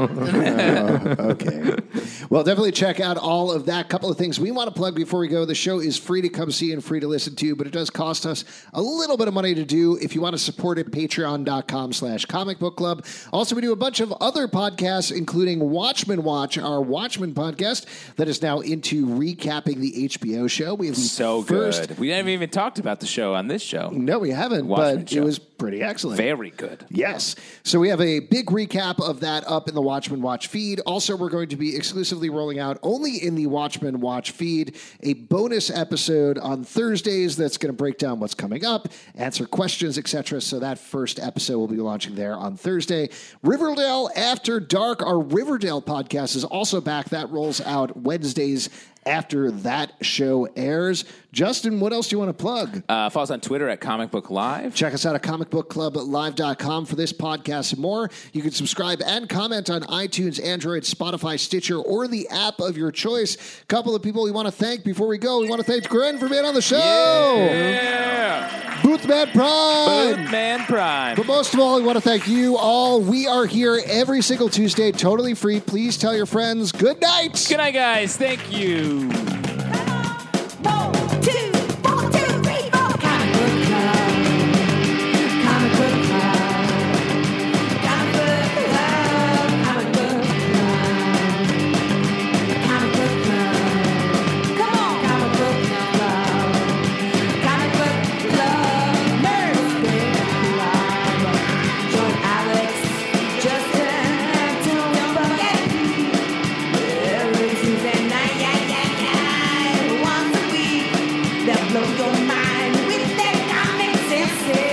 Okay. Well, definitely check out all of that. Couple of things we want to plug before we go. The show is free to come see and free to listen to, but it does cost us a little bit of money to do. If you want to support it, patreon.com slash comic book club. Also, we do a bunch of other podcasts, including Watchmen Watch, our Watchmen podcast that is now into recapping the H B O show. We have the
So
first,
good. We haven't even talked about the show on this show.
No, we haven't,
Watchmen
but
show.
it was pretty excellent.
Very good.
Yes. So we have a big recap of that up in the Watchmen Watch feed. Also, we're going to be exclusively rolling out only in the Watchmen Watch feed a bonus episode on Thursdays that's going to break down what's coming up, answer questions, et cetera. So that first episode will be launching there on Thursday. Riverdale After Dark, our Riverdale podcast, is also back. That rolls out Wednesdays after that show airs. Justin, what else do you want to plug?
Uh, follow us on Twitter at Comic Book Live.
Check us out at comic book club live dot com for this podcast and more. You can subscribe and comment on iTunes, Android, Spotify, Stitcher, or the app of your choice. A couple of people we want to thank before we go. We want to thank Gren for being on the show.
Yeah.
Boothman Prime.
Bootman Prime.
But most of all, we want to thank you all. We are here every single Tuesday, totally free. Please tell your friends. Good night.
Good night, guys. Thank you.
Blow your mind with that comic sense.